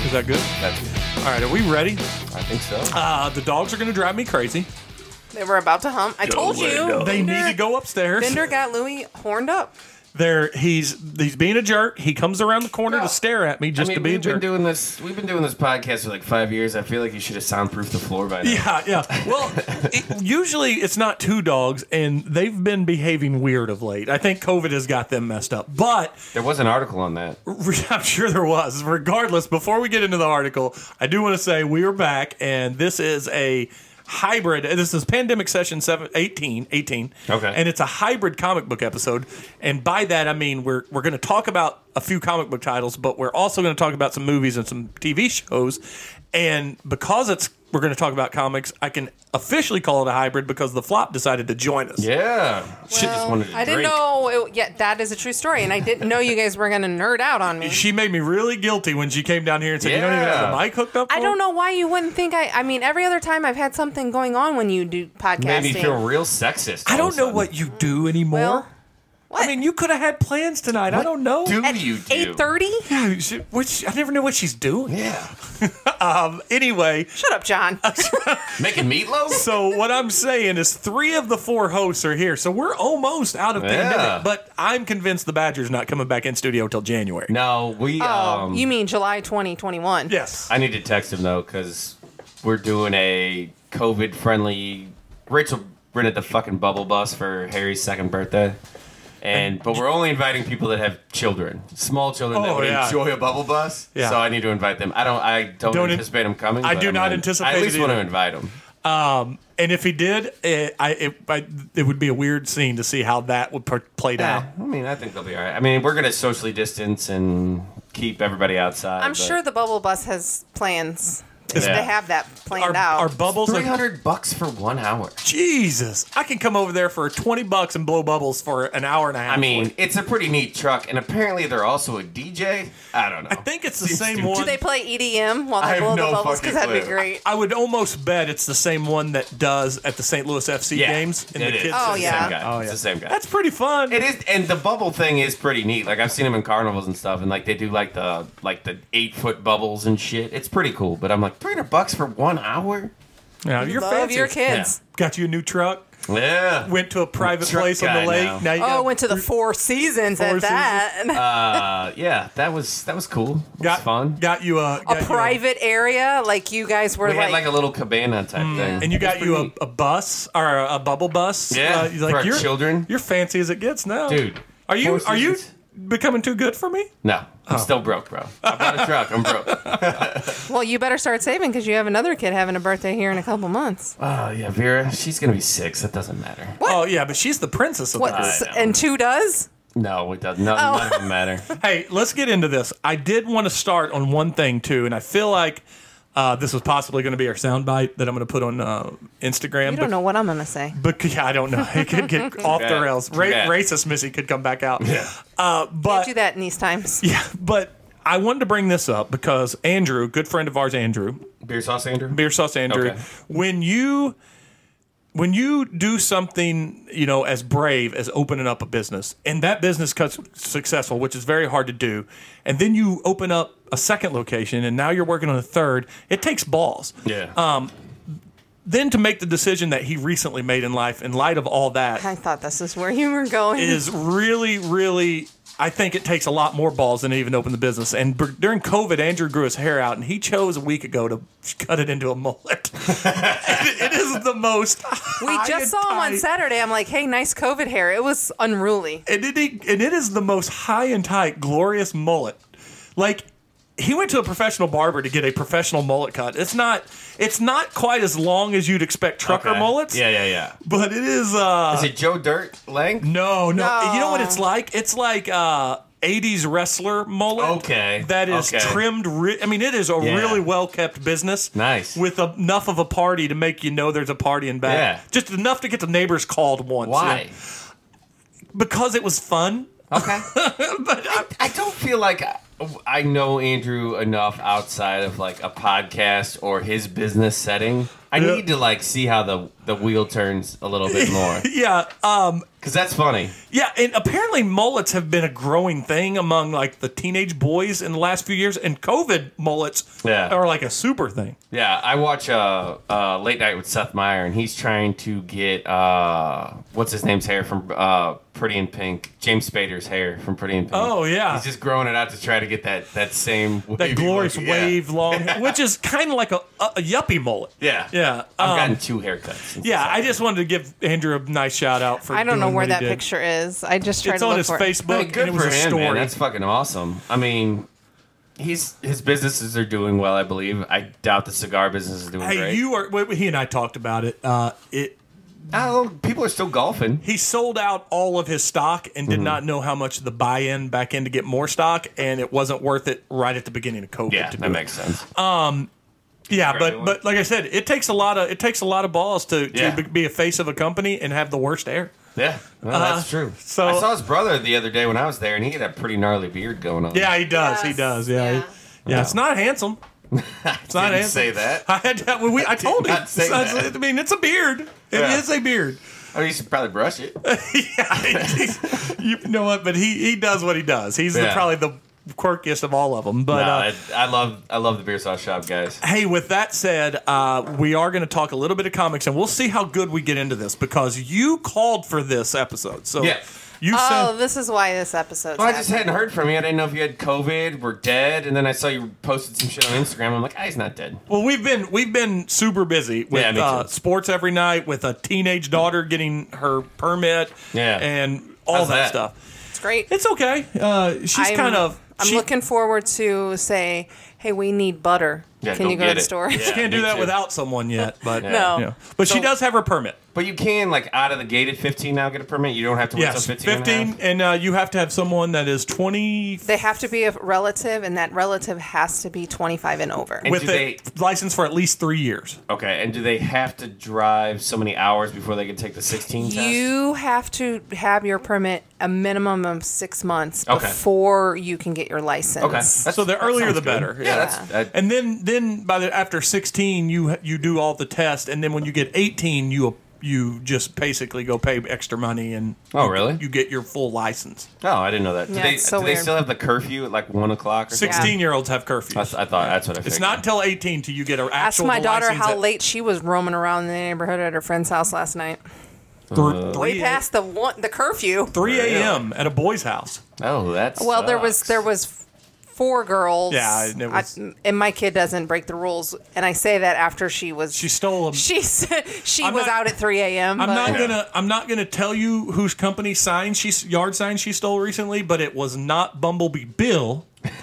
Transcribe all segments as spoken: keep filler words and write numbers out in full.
Is that good? That's good. All right, are we ready? I think so. Uh, the dogs are going to drive me crazy. They were about to hump. I told you. They need to go upstairs. Bender got Louie horned up. There, he's he's being a jerk. He comes around the corner No. to stare at me just I mean, to be a we've been jerk. doing this. We've been doing this podcast for like five years. I feel like you should have soundproofed the floor by now. Yeah, yeah. Well, it, usually it's not two dogs, and they've been behaving weird of late. I think COVID has got them messed up. But There was an article on that. I'm sure there was. Regardless, before we get into the article, I do want to say we are back, and this is a hybrid. This is Pandemic Session seven, eighteen, eighteen. Okay. And it's a hybrid comic book episode. And by that, I mean we're we're going to talk about a few comic book titles, but we're also going to talk about some movies and some T V shows. And because it's we're going to talk about comics, I can officially call it a hybrid because the Flop decided to join us. Yeah. She just wanted to I didn't drink. know. It, yeah, that is a true story, and I didn't know you guys were going to nerd out on me. She made me really guilty when she came down here and said, "You don't even have the Yeah. mic hooked up." I for don't it?" know why you wouldn't think I. I mean, every other time I've had something going on when you do podcasting. Made me feel real sexist. I all don't of a know sudden. what you do anymore. Well, I mean, you could have had plans tonight. I don't know. do At you do? eight thirty? Yeah, she- which I never know what she's doing. Yeah. Um. Anyway, Shut up, John. Making meatloaf? so what I'm saying is three of the four hosts are here, so we're almost out of Yeah. pandemic. But I'm convinced the Badger's not coming back in studio till January. No, we. Oh, um, you mean July twenty twenty-one? Yes. I need to text him though, because we're doing a COVID-friendly. Rachel rented the fucking bubble bus for Harry's second birthday, and but we're only inviting people that have children, small children that Oh, would yeah. enjoy a bubble bus. Yeah. So I need to invite them. I don't. I don't, Don't in- anticipate them coming. I but do I'm not gonna- anticipate I at least it want to either. invite them. Um. And if he did, it, I, it, I, it would be a weird scene to see how that would per- played out. Yeah, I mean, I think they'll be all right. I mean, we're gonna socially distance and keep everybody outside. I'm but sure the bubble bus has plans. Is- They have that planned Our, out. our bubbles three are hundred bucks for one hour. Jesus. I can come over there for twenty bucks and blow bubbles for an hour and a half. I mean, it's a pretty neat truck, and apparently they're also a D J. I don't know. I think it's the Seems same stupid. one. Do they play E D M while I they have blow no the bubbles? fucking Because that'd be clue. great. I would almost bet it's the same one that does at the Saint Louis F C Yeah, games in it the is. kids. Oh, It's the yeah. same guy. Oh, It's yeah. the same guy. That's pretty fun. It is, and the bubble thing is pretty neat. Like I've seen them in carnivals and stuff, and like they do like the like the eight foot bubbles and shit. It's pretty cool. But I'm like three hundred bucks for one hour. Yeah, you're Love fancy. your kids. Got you a new truck. Yeah. Went to a private Truck place on the guy lake. now. Now you Oh, got, went to the Four Seasons Four at that. Uh, yeah, that was that was cool. It was got fun. Got you a, a got you private area, like you guys were We like. had like a little cabana type thing. and you It was got you pretty a, a bus or a, a bubble bus. Yeah, uh, for our you're, children. You're fancy as it gets now, Dude, Are you Four are you Seasons. becoming too good for me? neat. No, I'm Oh. still broke, bro. I bought a truck. I'm broke. well, you better start saving because you have another kid having a birthday here in a couple months. Oh yeah, Vera. She's gonna be six. That doesn't matter. Oh yeah, but she's the princess of What? the house. know. And two does? No, it doesn't. No, Oh. none of them matter. Hey, let's get into this. I did want to start on one thing too, and I feel like uh, this was possibly going to be our soundbite that I'm going to put on uh, Instagram. You don't know what I'm going to say. But yeah, I don't know. It could get off the bad. rails. Too Ra- bad. racist Missy could come back out. Yeah. Uh, but Do that in these times. yeah, but I wanted to bring this up because Andrew, good friend of ours, Andrew, Beer sauce, Andrew. Beer Sauce Andrew, Okay. when you when you do something, you know, as brave as opening up a business, and that business cuts successful, which is very hard to do, and then you open up a second location, and now you're working on a third, it takes balls. Yeah. Um, then to make the decision that he recently made in life, in light of all that, I thought this is where you were going. is really, really. I think it takes a lot more balls than to even open the business. And b- during COVID, Andrew grew his hair out, and he chose a week ago to cut it into a mullet. it, it is the most. we just saw him on Saturday. I'm like, hey, nice COVID hair. It was unruly. And it, and it is the most high and tight, glorious mullet. Like, he went to a professional barber to get a professional mullet cut. It's not. It's not quite as long as you'd expect trucker Okay. mullets. Yeah, yeah, yeah. But it is. Uh, Is it Joe Dirt length? No, no, No. You know what it's like? It's like uh, eighties wrestler mullet. Okay, That is okay. trimmed. Re- I mean, it is a Yeah. really well kept business. Nice. With enough of a party to make you know there's a party in back. Yeah. Just enough to get the neighbors called once. Why? you know? Because it was fun. Okay. But I, I don't feel like I, I know Andrew enough outside of like a podcast or his business setting. I Yeah. need to like see how the the wheel turns a little bit more. yeah. Um. Because Because that's funny. Yeah, and apparently mullets have been a growing thing among like the teenage boys in the last few years, and COVID mullets Yeah. are like a super thing. Yeah, I watch uh, uh, Late Night with Seth Meyer, and he's trying to get uh, what's his name's hair from uh, Pretty in Pink, James Spader's hair from Pretty in Pink. Oh, yeah. he's just growing it out to try to get that that same That wavy glorious look. Yeah. wave long, hair, which is kind of like a, a, a yuppie mullet. Yeah, Yeah, I've um, gotten two haircuts. since Yeah, this I just wanted to give Andrew a nice shout out for. I don't know doing where what he that did. picture is. I just tried It's to on look his for it. Facebook, Hey, good and it was for a him, story. man. That's fucking awesome. I mean, he's his businesses are doing well, I believe. I doubt the cigar business is doing Hey, great. you are. wait, He and I talked about it. Uh, it. I don't know, people are still golfing. He sold out all of his stock and Mm-hmm. did not know how much the buy-in back in to get more stock, and it wasn't worth it right at the beginning of COVID. Yeah, to do that it. makes sense. Yeah, for but everyone. but like I said, it takes a lot of it takes a lot of balls to, Yeah. to be a face of a company and have the worst hair. Yeah, well, Uh, that's true. so- I saw his brother the other day when I was there, and he had a pretty gnarly beard going on. Yeah, he does. He Yes, does. Yeah, yeah. He- yeah. It's not handsome. It's not Didn't handsome. say that. I had to, we, I told him. not say It's- that. I mean, it's a beard. It Yeah. is a beard. Oh, you should probably brush it. Yeah, he's- you know what? But he he does what he does. He's the, Yeah. probably the quirkiest of all of them. But No, uh, I, I love I love the beer sauce shop, guys. hey, with that said, uh, we are going to talk a little bit of comics, and we'll see how good we get into this because you called for this episode. So Yeah. you Oh, said this is why this episode's Well, I just happening. hadn't heard from you. I didn't know if you had COVID, were dead, and then I saw you posted some shit on Instagram. I'm like, ah, he's not dead. Well, we've been we've been super busy with Yeah, me too. uh, sports every night, with a teenage daughter getting her permit, Yeah. and all How's that, that? stuff. It's great. It's okay. Uh, she's I'm- kind of. I'm she, looking forward to say, hey, we need butter. Yeah, Can go you go get to the it. store? Yeah. She can't do me that too. without someone yet, but Yeah. No. yeah. But she So- does have her permit. But you can, like, out of the gate at fifteen now get a permit? You don't have to wait Yes, till fifteen? and a fifteen, half? and uh, you have to have someone that is twenty They have to be a relative, and that relative has to be twenty-five and over. And with do a license for at least three years. Okay, and do they have to drive so many hours before they can take the sixteen test? You have to have your permit a minimum of six months Okay. before you can get your license. Okay. That's- So the that earlier sounds the good. better. Yeah, Yeah. that's... That, And then, then by the after sixteen, you you do all the tests, and then when you get eighteen, you you just basically go pay extra money, and Oh, really? you get your full license. oh, I didn't know that. Do Yeah, they, it's so do they weird. still have the curthought at, like, one o'clock or something? Sixteen year olds have curfews. I, th- I thought that's what I figured. It's not until eighteen till you get an Ask actual my daughter license how at late she was roaming around the neighborhood at her friend's house last night. thr- Uh, three Way past the one, the curfew. three a.m. at a boy's house. Oh, that's... Well, there was there was four girls. Yeah, and it was- I, and my kid doesn't break the rules, and I say that after she was She stole them. she said she I'm was not- out at three a.m. I'm but not gonna. I'm not gonna tell you whose company sign she yard sign she stole recently, but it was not Bumblebee Bill,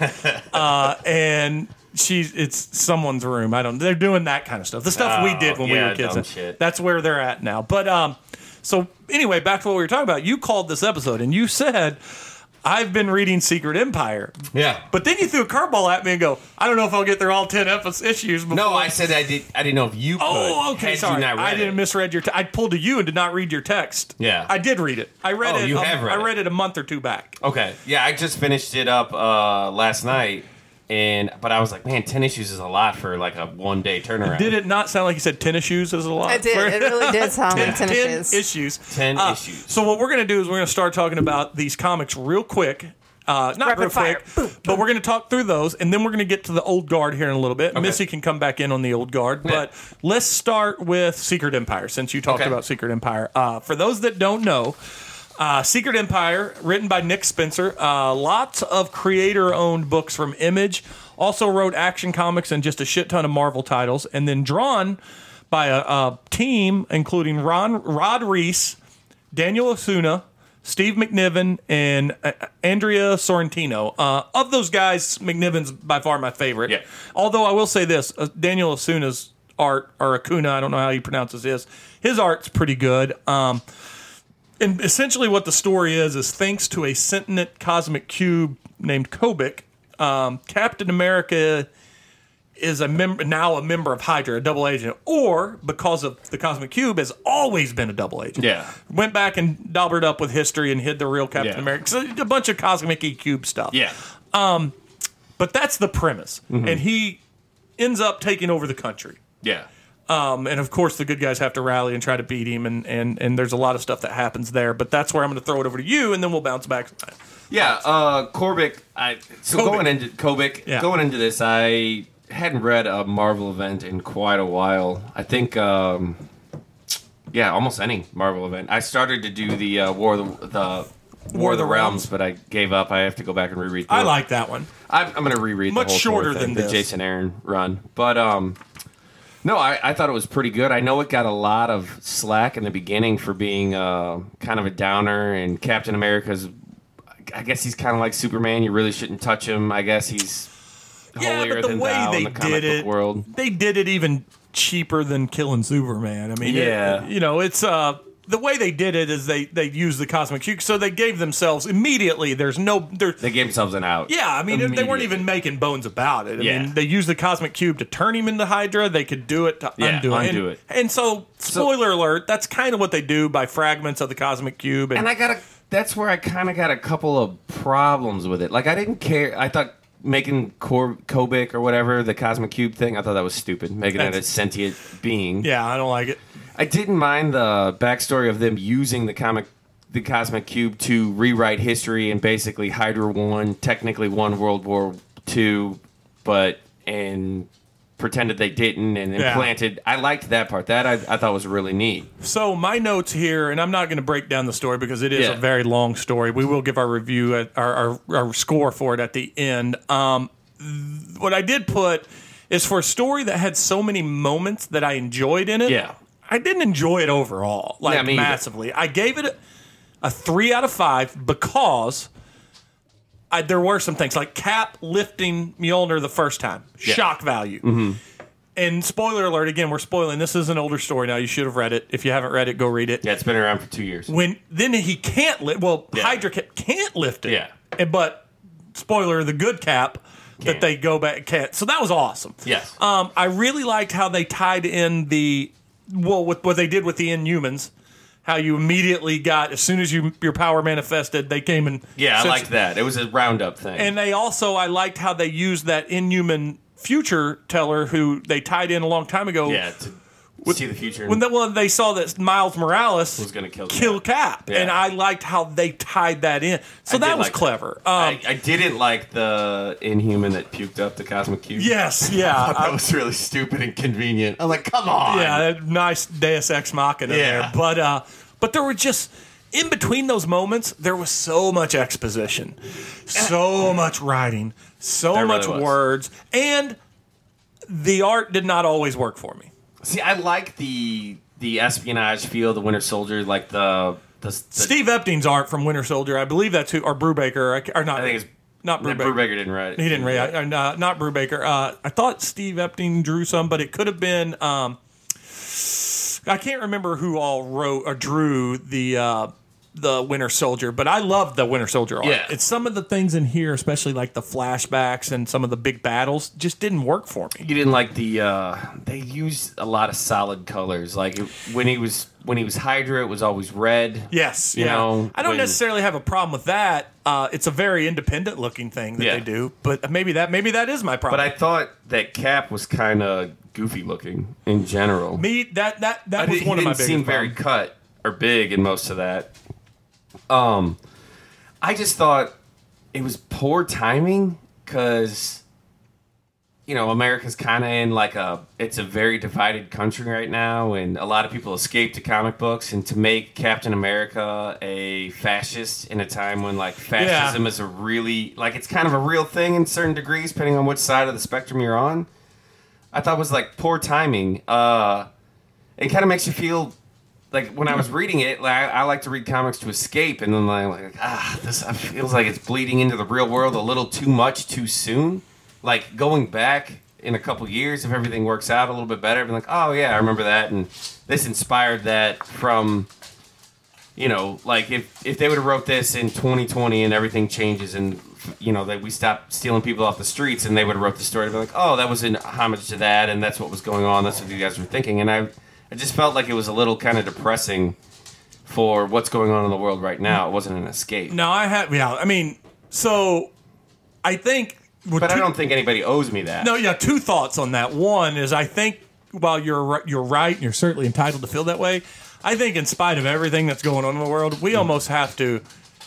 uh, and she's it's someone's room. I don't. They're doing that kind of stuff. The stuff we Oh, did when we yeah, were kids. dumb shit. That's where they're at now. But um, so anyway, back to what we were talking about. You called this episode and you said, "I've been reading Secret Empire," Yeah. but then you threw a curveball at me and go, "I don't know if I'll get through all ten episodes issues." Before. No, I said I did. I didn't know if you could. Oh, okay, had sorry. You not read I didn't it. misread your. Te- I pulled to you and did not read your text. Yeah. I did read it. I read Oh, it. you um, have read I it. read it a month or two back. Okay. Yeah, I just finished it up uh, last night, and but I was like, man, ten issues is a lot for like a one day turnaround. Did it not sound like you said tennis shoes is a lot? it did. For- It really did sound ten, like tennis ten shoes. issues. Ten Uh, issues. So what we're gonna do is we're gonna start talking about these comics real quick. Uh, not Rapid real fire. quick, Boom, but we're going to talk through those, and then we're going to get to the old guard here in a little bit. Missy can come back in on the old guard, but let's start with Secret Empire, since you talked Okay. about Secret Empire. Uh, for those that don't know, uh, Secret Empire, written by Nick Spencer, uh, lots of creator-owned books from Image, also wrote Action Comics and just a shit ton of Marvel titles, and then drawn by a, a team including Ron, Rod Reese, Daniel Osuna, Steve McNiven, and uh, Andrea Sorrentino. Uh, of those guys, McNiven's by far my favorite. Yeah. Although I will say this, uh, Daniel Osuna's art, or Acuna, I don't know how he pronounces his, his art's pretty good. Um, and essentially what the story is, is thanks to a sentient cosmic cube named Kobik, um, Captain America is a member now a member of Hydra, a double agent, or because of the Cosmic Cube, has always been a double agent. Yeah. Went back and daubered up with history and hid the real Captain Yeah. America. So a bunch of Cosmic E Cube stuff. Yeah. But that's the premise. Mm-hmm. And he ends up taking over the country. Yeah. Um, and of course, the good guys have to rally and try to beat him, and, and, and there's a lot of stuff that happens there. But that's where I'm going to throw it over to you, and then we'll bounce back. Yeah, uh, Korbic. I so Kobik. going into Kobik, Yeah. going into this, I hadn't read a Marvel event in quite a while. I think, um, yeah, almost any Marvel event. I started to do the uh, War of the, the War of the Realms, but I gave up. I have to go back and reread. I it. like that one. I'm, I'm going to reread Much the whole shorter Thor than thing, the this. Jason Aaron run, but um. No, I, I thought it was pretty good. I know it got a lot of slack in the beginning for being uh, kind of a downer, and Captain America's, I guess he's kind of like Superman. You really shouldn't touch him. I guess he's Yeah, holier but the than way thou they in the comic did book it, world. they did it even cheaper than killing Superman. I mean, it- Yeah. you know, it's uh, the way they did it is they they used the cosmic cube, so they gave themselves immediately. There's no there. They gave themselves an out. Yeah, I mean, they weren't Immediately. even making bones about it. I Yeah. mean, they used the cosmic cube to turn him into Hydra. They could do it to Yeah, undo it. undo and, it. And so, spoiler alert, that's kind of what they do by fragments of the cosmic cube. And, And I got a. That's where I kind of got a couple of problems with it. Like I didn't care. I thought making Kor- Kobik or whatever the cosmic cube thing. I thought that was stupid. Making it a That's- sentient being. yeah, I don't like it. I didn't mind the backstory of them using the comic, the cosmic cube to rewrite history, and basically Hydra won, technically won World War Two, but and pretended they didn't and Yeah. implanted. I liked that part. That I, I thought was really neat. So my notes here, and I'm not going to break down the story because it is Yeah. a very long story. We will give our review, at, our, our our score for it at the end. Um, th- what I did put is for a story that had so many moments that I enjoyed in it. Yeah. I didn't enjoy it overall, like Yeah, me either. massively. I gave it a, a three out of five because I, there were some things like Cap lifting Mjolnir the first time, shock value. Mm-hmm. And spoiler alert, again, we're spoiling. This is an older story now. You should have read it. If you haven't read it, go read it. Yeah, it's been around for two years. When then he can't lift. Well, Yeah. Hydra ca- can't lift it. Yeah. And- But spoiler, the good Cap that Can't. they go back can't. So that was awesome. Yes. Um, I really liked how they tied in the well with what they did with the Inhumans. How you immediately got as soon as you your power manifested, they came and Yeah, I since- liked that. It was a roundup thing. And they also I liked how they used that Inhuman future teller who they tied in a long time ago. yeah, to see the future. When they, well, they saw that Miles Morales Was gonna kill kill Cap, Yeah. and I liked how they tied that in. So I that did was like that. clever. Um, I, I didn't like the Inhuman that puked up the cosmic cube. yes, yeah, that I- was really stupid and convenient. I'm like, come on. yeah, that nice Deus Ex Machina Yeah. there. But uh, but there were just in between those moments, there was so much exposition, so much writing, so There really much was. words, and the art did not always work for me. See, I like the the espionage feel, the Winter Soldier, like the the, the Steve Epstein's art from Winter Soldier, I believe that's who, or Brubaker, I ca- or not. I think it's not no, Brubaker. Brubaker didn't write it. He didn't read. I, I, uh, not Brubaker. Uh, I thought Steve Epstein drew some, but it could have been. Um, I can't remember who all wrote or drew the uh, the Winter Soldier, but I love the Winter Soldier art. Yeah. It's some of the things in here, especially like the flashbacks and some of the big battles, just didn't work for me. You didn't like the. Uh, they used a lot of solid colors. Like it, when he was when he was Hydra, it was always red. Yes, You yeah. know, I don't when- necessarily have a problem with that. Uh, it's a very independent looking thing that Yeah. they do, but maybe that maybe that is my problem. But I thought that Cap was kind of goofy looking in general. me that that that I was did- one he of my didn't biggest seem very problems. cut or big in most of that. Um, I just thought it was poor timing because you know America's kind of in like a it's a very divided country right now, and a lot of people escape to comic books, and to make Captain America a fascist in a time when like fascism Yeah. is a really like it's kind of a real thing in certain degrees, depending on which side of the spectrum you're on. I thought was like poor timing. Uh, it kind of makes you feel like when I was reading it, like I, I like to read comics to escape, and then like, like ah, this feels like it's bleeding into the real world a little too much too soon. Like going back in a couple years, if everything works out a little bit better, I'd be like, oh yeah, I remember that, and this inspired that from. You know, like if, if they would have wrote this in twenty twenty and everything changes and, you know, that we stopped stealing people off the streets and they would have wrote the story, to be like, oh, that was in homage to that and that's what was going on. That's what you guys were thinking. And I, I just felt like it was a little kind of depressing for what's going on in the world right now. It wasn't an escape. No, I have. Yeah, I mean, so I think. well, But I two- don't think anybody owes me that. No, yeah, two thoughts on that. One is I think while you're you're right, and you're certainly entitled to feel that way, I think in spite of everything that's going on in the world, we mm. almost have to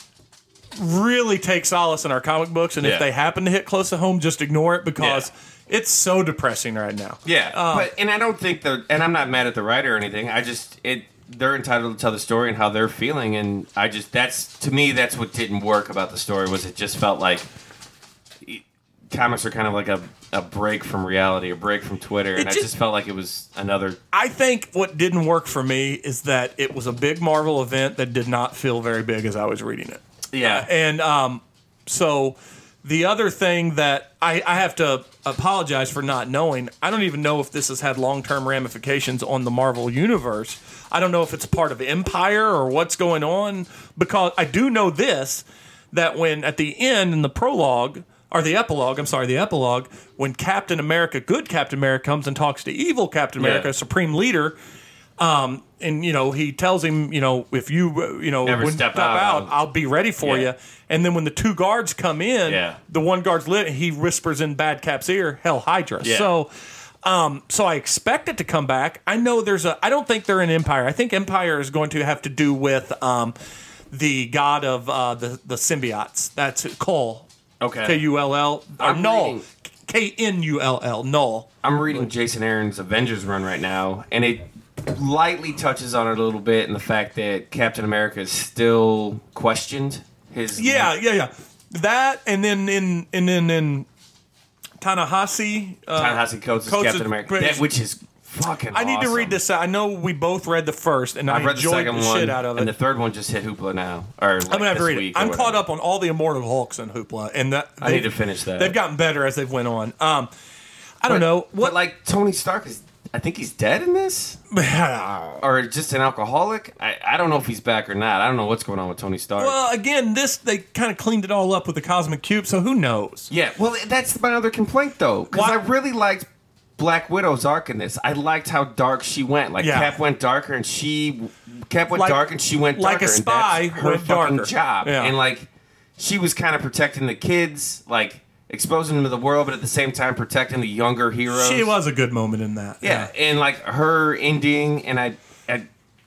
really take solace in our comic books, and yeah. if they happen to hit close to home, just ignore it because yeah. it's so depressing right now. Yeah, um, but and I don't think the and I'm not mad at the writer or anything. I just it they're entitled to tell the story and how they're feeling, and I just that's to me that's what didn't work about the story was it just felt like it, comics are kind of like a a break from reality, a break from Twitter, and just, I just felt like it was another. I think what didn't work for me is that it was a big Marvel event that did not feel very big as I was reading it. Yeah. Uh, and um, so the other thing that I, I have to apologize for not knowing, I don't even know if this has had long-term ramifications on the Marvel Universe. I don't know if it's part of Empire or what's going on, because I do know this, that when at the end in the prologue, or the epilogue, I'm sorry, the epilogue, when Captain America, good Captain America, comes and talks to evil Captain America, yeah. Supreme Leader, um, and, you know, he tells him, you know, if you, uh, you know, Never when step step out, out, I'll, I'll be ready for yeah. you. And then when the two guards come in, yeah. the one guard's lit, he whispers in Bad Cap's ear, Hell Hydra. Yeah. So, um, so I expect it to come back. I know there's a, I don't think they're in Empire. I think Empire is going to have to do with um, the god of uh, the, the symbiotes. That's Kull. Okay. K U L L. Or I'm Null. reading- K N U L L. Null. I'm reading Jason Aaron's Avengers run right now, and it lightly touches on it a little bit in the fact that Captain America is still questioned. His Yeah, yeah, yeah. That, and then in and then in Ta-Nehisi. Uh, Ta-Nehisi Coates is Coates Captain is- America, that, which is fucking I need awesome. to read this. I know we both read the first, and I've I read the enjoyed second the one, shit out of it. and the third one just hit Hoopla now. Or like I'm gonna have to this read it. week or I'm whatever. caught up on all the Immortal Hulks in Hoopla, and that I need they've- to finish that. They've gotten better as they've went on. Um, I don't But- know what. But like Tony Stark is, I think he's dead in this, or just an alcoholic. I, I don't know if he's back or not. I don't know what's going on with Tony Stark. Well, again, this they kind of cleaned it all up with the Cosmic Cube, so who knows? Yeah, well, that's my other complaint though, because Why- I really liked Black Widow's arc in this. I liked how dark she went. Like Yeah. Cap went darker, and she Cap went Like- dark, and she went like darker. a spy and that's her went fucking darker. job. Yeah. And like she was kind of protecting the kids, like exposing them to the world, but at the same time protecting the younger heroes. She was a good moment in that. Yeah, and like her ending, and I, I,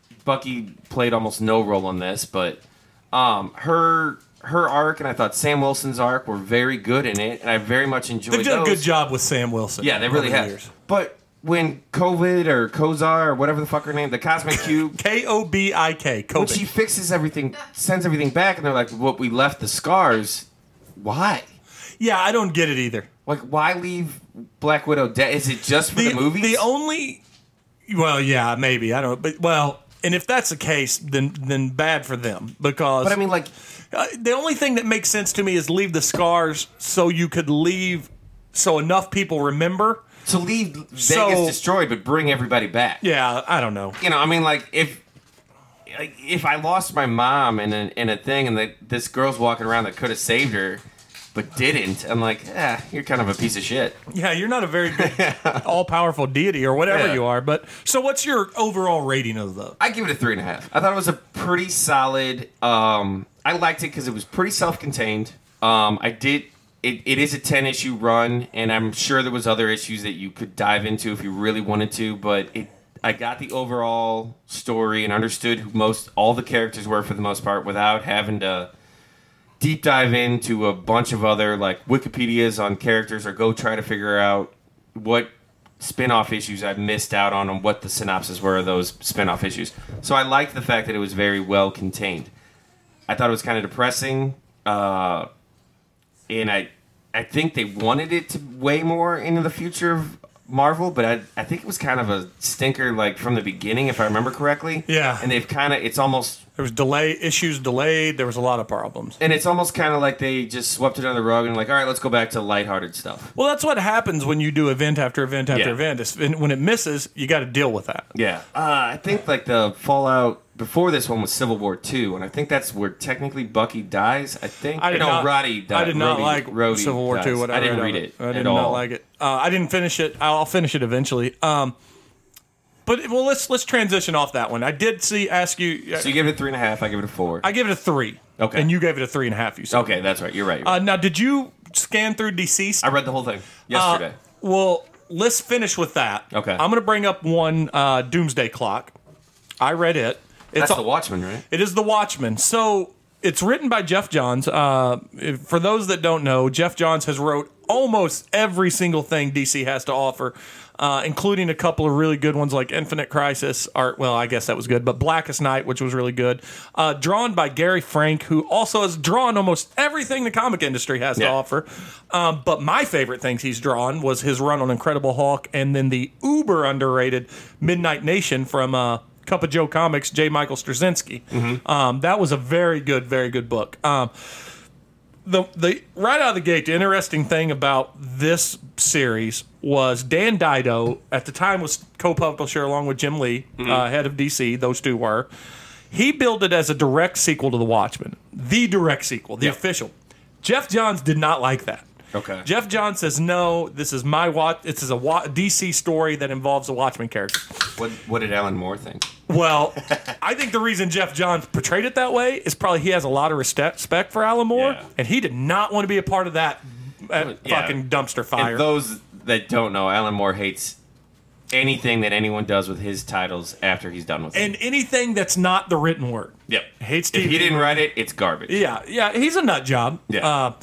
Bucky played almost no role in this, but um, her her arc, and I thought Sam Wilson's arc were very good in it, and I very much enjoyed. They've done those. a good job with Sam Wilson. Yeah, they really over the have. years. But when COVID or Kozar or whatever the fuck her name, the Cosmic Cube. K O B I K. When COVID. she fixes everything, sends everything back, and they're like, "What we left the scars? Why? Yeah, I don't get it either. Like, why leave Black Widow dead? Is it just for the, The, movies? the only, well, yeah, maybe I don't. But well, and if that's the case, then then bad for them because. but I mean, like, Uh, the only thing that makes sense to me is leave the scars so you could leave so enough people remember. to leave Vegas So- destroyed, but bring everybody back. Yeah, I don't know. You know, I mean, like if like, if I lost my mom in a, in a thing, and that this girl's walking around that could have saved her, but didn't, I'm like, eh, you're kind of a piece of shit. Yeah, you're not a very good, all-powerful deity or whatever Yeah. you are. But so, what's your overall rating of the? I give it a three and a half. I thought it was a pretty solid. Um, I liked it because it was pretty self-contained. Um, I did. It, it is a ten issue run, and I'm sure there was other issues that you could dive into if you really wanted to. But it, I got the overall story and understood who most all the characters were for the most part without having to deep dive into a bunch of other like Wikipedias on characters or go try to figure out what spin-off issues I've missed out on and what the synopses were of those spin-off issues. So I liked the fact that it was very well contained. I thought it was kind of depressing, uh, and I I think they wanted it to way more into the future of Marvel, but I I think it was kind of a stinker like from the beginning, if I remember correctly. Yeah. And they've kind of, it's almost... There was delay issues, delayed. There was a lot of problems. And it's almost kind of like they just swept it under the rug and like, all right, let's go back to lighthearted stuff. Well, that's what happens when you do event after event after Yeah. event. It's, when it misses, you got to deal with that. Yeah. Uh, I think like the Fallout before this one was Civil War two, and I think that's where technically Bucky dies, I think. I did no, not, Roddy died. I did not Rhodey- like Rhodey Civil War dies. two. Whatever. I didn't read read of it I did at not all. like it. Uh, I didn't finish it. I'll finish it eventually. Um, but well, let's let's transition off that one. I did see ask you. So you give it a three and a half, I give it a four. I gave it a three. Okay. And you gave it a three and a half. You said. Okay, that's right. You're right. You're Uh, right. now, did you scan through Deceased? I read the whole thing yesterday. Uh, well, let's finish with that. Okay. I'm going to bring up one uh, Doomsday Clock. I read it. It's That's a- The Watchmen, right? It is The Watchmen. So it's written by Jeff Johns. Uh, if- for those that don't know, Jeff Johns has wrote almost every single thing D C has to offer, uh, including a couple of really good ones like Infinite Crisis. Or, well, I guess that was good, but Blackest Night, which was really good. Uh, drawn by Gary Frank, who also has drawn almost everything the comic industry has to Yeah. offer. Um, but my favorite things he's drawn was his run on Incredible Hulk and then the uber underrated Midnight Nation from uh, Cup of Joe Comics, J. Michael Straczynski. Um, that was a very good, very good book. Um, the the right out of the gate, the interesting thing about this series was Dan Dido at the time was co-publisher along with Jim Lee, uh, head of D C. Those two were. He billed it as a direct sequel to The Watchmen, the direct sequel, the Yeah. official. Jeff Johns did not like that. Okay. Jeff Johns says, no, this is my watch. This is a wa- D C story that involves a Watchmen character. What What did Alan Moore think? Well, I think the reason Jeff Johns portrayed it that way is probably he has a lot of respect respect for Alan Moore, Yeah. and he did not want to be a part of that uh, Yeah. fucking dumpster fire. And those that don't know, Alan Moore hates anything that anyone does with his titles after he's done with it. And anything that's not the written word. Yep. Hates If T V. he didn't write it, it's garbage. Yeah, yeah, he's a nut job. Yeah. Uh,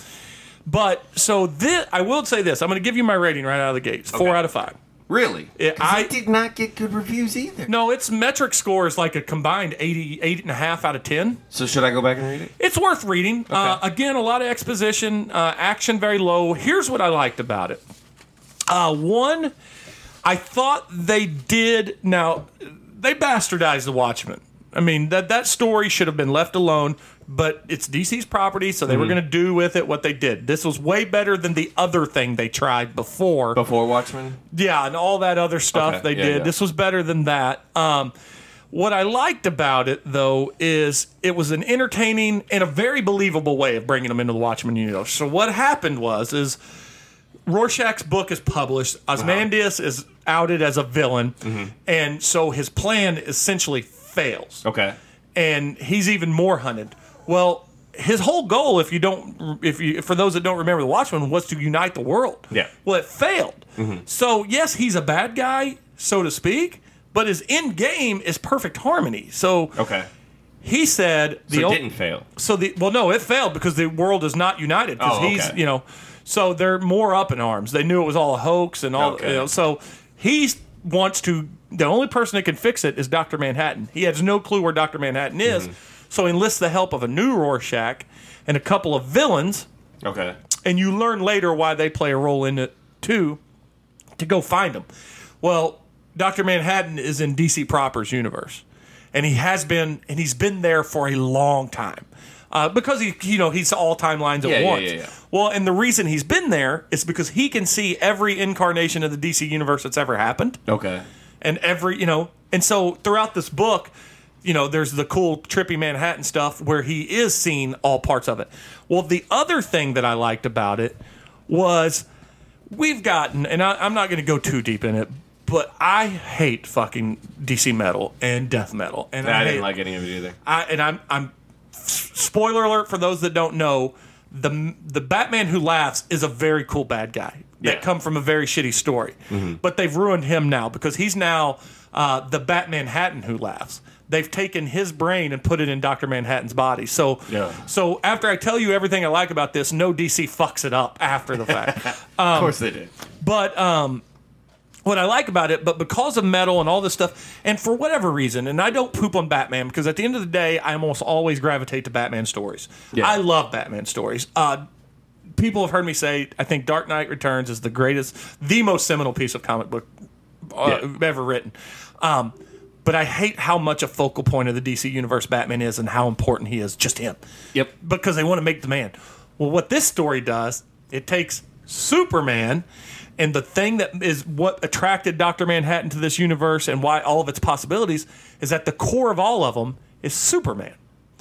but so this, I will say this. I'm going to give you my rating right out of the gate. It's four Okay. out of five. Really? Yeah, 'Cause I- it did not get good reviews either. No, its metric score is like a combined eighty-eight and a half out of ten. So should I go back and read it? It's worth reading. Uh, again, a lot of exposition, uh, action very low. Here's what I liked about it. Uh, one, I thought they did. Now, they bastardized The Watchmen. I mean, that that story should have been left alone, but it's D C's property, so they were going to do with it what they did. This was way better than the other thing they tried before. Before Watchmen? Yeah, and all that other stuff Okay, they yeah, did. yeah. This was better than that. Um, what I liked about it, though, is it was an entertaining and a very believable way of bringing them into the Watchmen universe. So what happened was, is Rorschach's book is published. Ozymandias is outed as a villain, and so his plan essentially fails. Okay. And he's even more hunted. Well, his whole goal, if you don't, if you, for those that don't remember, the Watchmen was to unite the world. Yeah. Well, it failed. So yes, he's a bad guy, so to speak, but his end game is perfect harmony. So Okay. he said the So it ol- didn't fail. so the well, no, it failed because the world is not united. Because Oh, he's, okay. you know, so they're more up in arms. They knew it was all a hoax and all. Okay. You know, so he wants to. The only person that can fix it is Doctor Manhattan. He has no clue where Doctor Manhattan is, Mm-hmm. so he enlists the help of a new Rorschach and a couple of villains. Okay. And you learn later why they play a role in it too, to go find them. Well, Doctor Manhattan is in D C Proper's universe, and he has been, and he's been there for a long time, uh, because he, you know, he's all timelines at Yeah, yeah, once. yeah, yeah. Well, and the reason he's been there is because he can see every incarnation of the D C universe that's ever happened, Okay. and every, you know, and so throughout this book, you know, there's the cool trippy Manhattan stuff where he is seeing all parts of it. Well, the other thing that I liked about it was we've gotten, and I, I'm not going to go too deep in it, but I hate fucking D C metal and death metal, and I, I didn't hate, like any of it either. I and I'm I'm spoiler alert for those that don't know, the the Batman Who Laughs is a very cool bad guy that Yeah. come from a very shitty story, but they've ruined him now because he's now uh, the Batman Manhattan Who Laughs. They've taken his brain and put it in Doctor Manhattan's body. So, Yeah. so after I tell you everything I like about this, no D C fucks it up after the fact. of course they did. But um, what I like about it, but because of metal and all this stuff, and for whatever reason, and I don't poop on Batman because at the end of the day, I almost always gravitate to Batman stories. Yeah. I love Batman stories. Uh, people have heard me say I think Dark Knight Returns is the greatest, the most seminal piece of comic book uh, Yeah. ever written. Um, but I hate how much a focal point of the D C Universe Batman is and how important he is, just him. Yep. Because they want to make the man. Well, what this story does, it takes Superman, and the thing that is what attracted Doctor Manhattan to this universe and why all of its possibilities is at the core of all of them is Superman.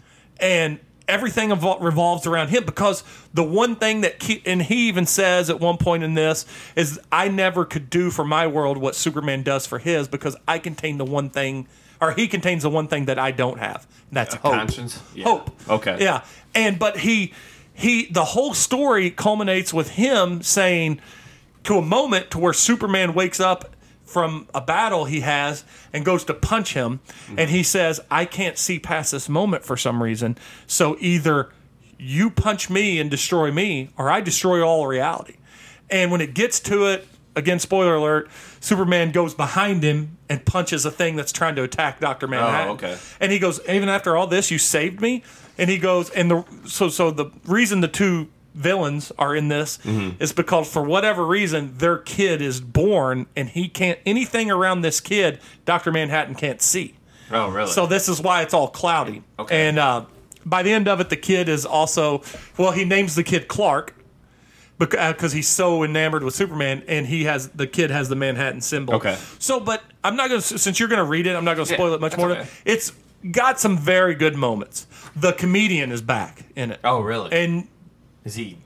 And everything evol- revolves around him because the one thing that, ke- and he even says at one point in this, is I never could do for my world what Superman does for his because I contain the one thing, or he contains the one thing that I don't have. And that's hope. Conscience? Yeah. Hope. Okay. Yeah. And, but he, he, the whole story culminates with him saying, to a moment to where Superman wakes up from a battle he has and goes to punch him, mm-hmm. and he says, I can't see past this moment for some reason, so either you punch me and destroy me, or I destroy all reality. And when it gets to it, again, spoiler alert, Superman goes behind him and punches a thing that's trying to attack Doctor Manhattan. Oh, okay. And he goes, even after all this, you saved me? And he goes, and the so so the reason the two villains are in this mm-hmm. is because for whatever reason their kid is born and he can't anything around this kid Doctor Manhattan can't see. Oh, really? So this is why it's all cloudy. Okay. And uh, by the end of it, the kid is also well, he names the kid Clark because he's so enamored with Superman, and he has the kid has the Manhattan symbol. Okay. So, but I'm not going to since you're going to read it, I'm not going to spoil yeah, it much more. okay. It's got some very good moments. The comedian is back in it. Oh, really? And is he?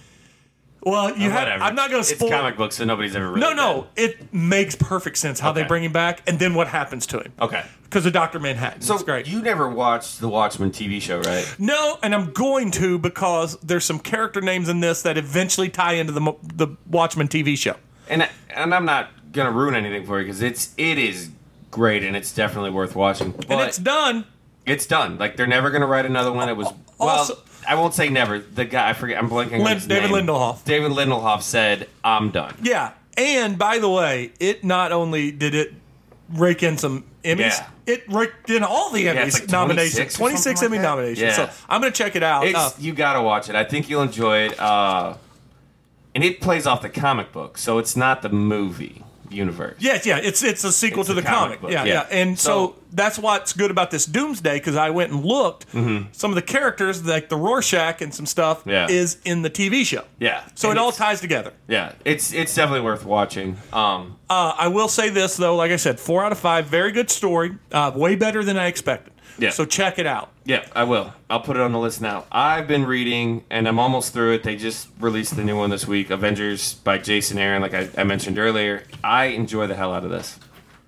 Well, you oh, have. whatever. I'm not going to spoil. It's comic books, so nobody's ever. Really no, no. Dead. It makes perfect sense how Okay. they bring him back, and then what happens to him. Okay. Because of Doctor Manhattan. So it's great. You never watched the Watchmen T V show, right? No, and I'm going to because there's some character names in this that eventually tie into the Mo- the Watchmen T V show. And I, and I'm not gonna ruin anything for you because it's it is great and it's definitely worth watching. But And it's done. It's done. Like they're never gonna write another one. It was well. Also- I won't say never. The guy I forget. I'm blanking. on Lin- his David name. Lindelof. David Lindelof said, "I'm done." Yeah. And by the way, it not only did it rake in some Emmys, Yeah. it raked in all the Emmys it's like nominations. twenty-six or twenty-six something Emmy like that. nominations. Yeah. So I'm going to check it out. It's, Uh, you gotta watch it. I think you'll enjoy it. Uh, and it plays off the comic book, so it's not the movie universe. Yes, yeah, it's it's a sequel It's to a the comic comic. book, Yeah, yeah. yeah, and so, So- that's what's good about this Doomsday because I went and looked. Mm-hmm. Some of the characters, like the Rorschach and some stuff, Yeah. is in the T V show. Yeah. So And it all it's- ties together. Yeah, it's it's definitely worth watching. Um, Uh, I will say this though, like I said, four out of five, very good story, uh, way better than I expected. Yeah. So check it out. yeah, I will. I'll put it on the list now. I've been reading, and I'm almost through it. They just released the new one this week, Avengers by Jason Aaron, like I, I mentioned earlier. I enjoy the hell out of this.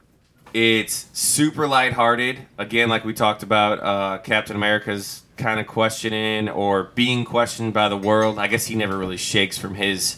It's super lighthearted. Again, like we talked about, uh, Captain America's kind of questioning or being questioned by the world. I guess he never really shakes from his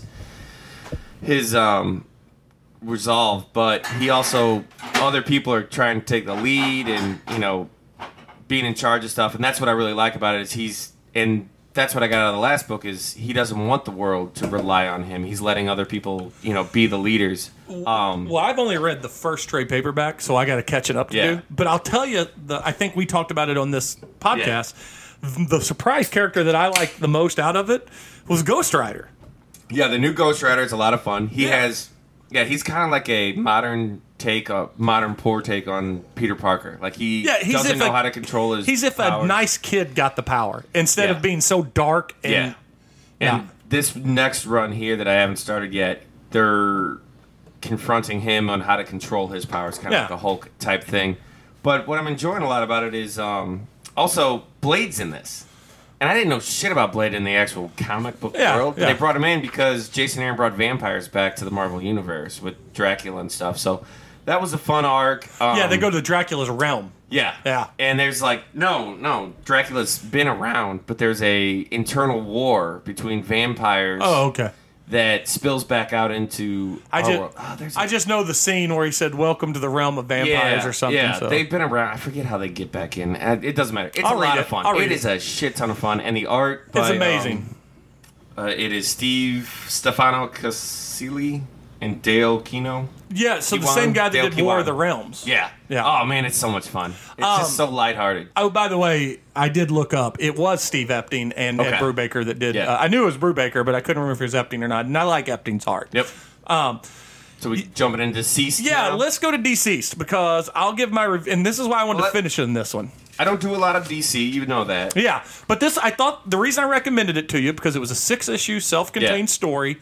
his um, resolve, but he also other people are trying to take the lead and you know being in charge of stuff, and that's what I really like about it. Is he's and that's what I got out of the last book is he doesn't want the world to rely on him. He's letting other people you know be the leaders. Um, Well, I've only read the first trade paperback, so I got to catch it up to Yeah. do. But I'll tell you, the, I think we talked about it on this podcast. The surprise character that I liked the most out of it was Ghost Rider. Yeah, the new Ghost Rider is a lot of fun. He Yeah. has, yeah, he's kind of like a modern take, a modern poor take on Peter Parker. Like he Yeah, he's doesn't if know a- how to control his. He's if powers. a nice kid got the power instead Yeah. of being so dark and Yeah, and Yeah. this next run here that I haven't started yet, they're confronting him on how to control his powers, kind of Yeah. like a Hulk type thing. But what I'm enjoying a lot about it is um, also Blade's in this. And I didn't know shit about Blade in the actual comic book Yeah, world. But yeah. they brought him in because Jason Aaron brought vampires back to the Marvel Universe with Dracula and stuff. So that was a fun arc. Um, yeah, they go to Dracula's realm. Yeah. Yeah. And there's like, no, no, Dracula's been around, but there's a internal war between vampires Oh, okay. that spills back out into I our just, world. Oh, there's a- I just know the scene where he said, "Welcome to the realm of vampires" or something. Yeah, so. they've been around. I forget how they get back in. Uh, It doesn't matter. It's I'll a read lot it. of fun. I'll read It it. is a shit ton of fun, and the art. By, It's amazing. Um, uh, it is Steve Stefano Casilli and Dale Kino. Yeah, so the Kiwan, same guy that Dale did War Kiwan. of the Realms. Yeah. Yeah. Oh man, it's so much fun. It's Um, just so lighthearted. Oh, by the way, I did look up. It was Steve Epting and Ed Okay. Brubaker that did. Yeah. Uh, I knew it was Brubaker, but I couldn't remember if it was Epting or not. And I like Epting's art. Yep. Um, So we jumping into Deceased. yeah, now? let's go to Deceased because I'll give my rev- and this is why I wanted Well, to finish in this one. I don't do a lot of D C. You know that. Yeah, but this I thought the reason I recommended it to you because it was a six issue self contained Yeah. story.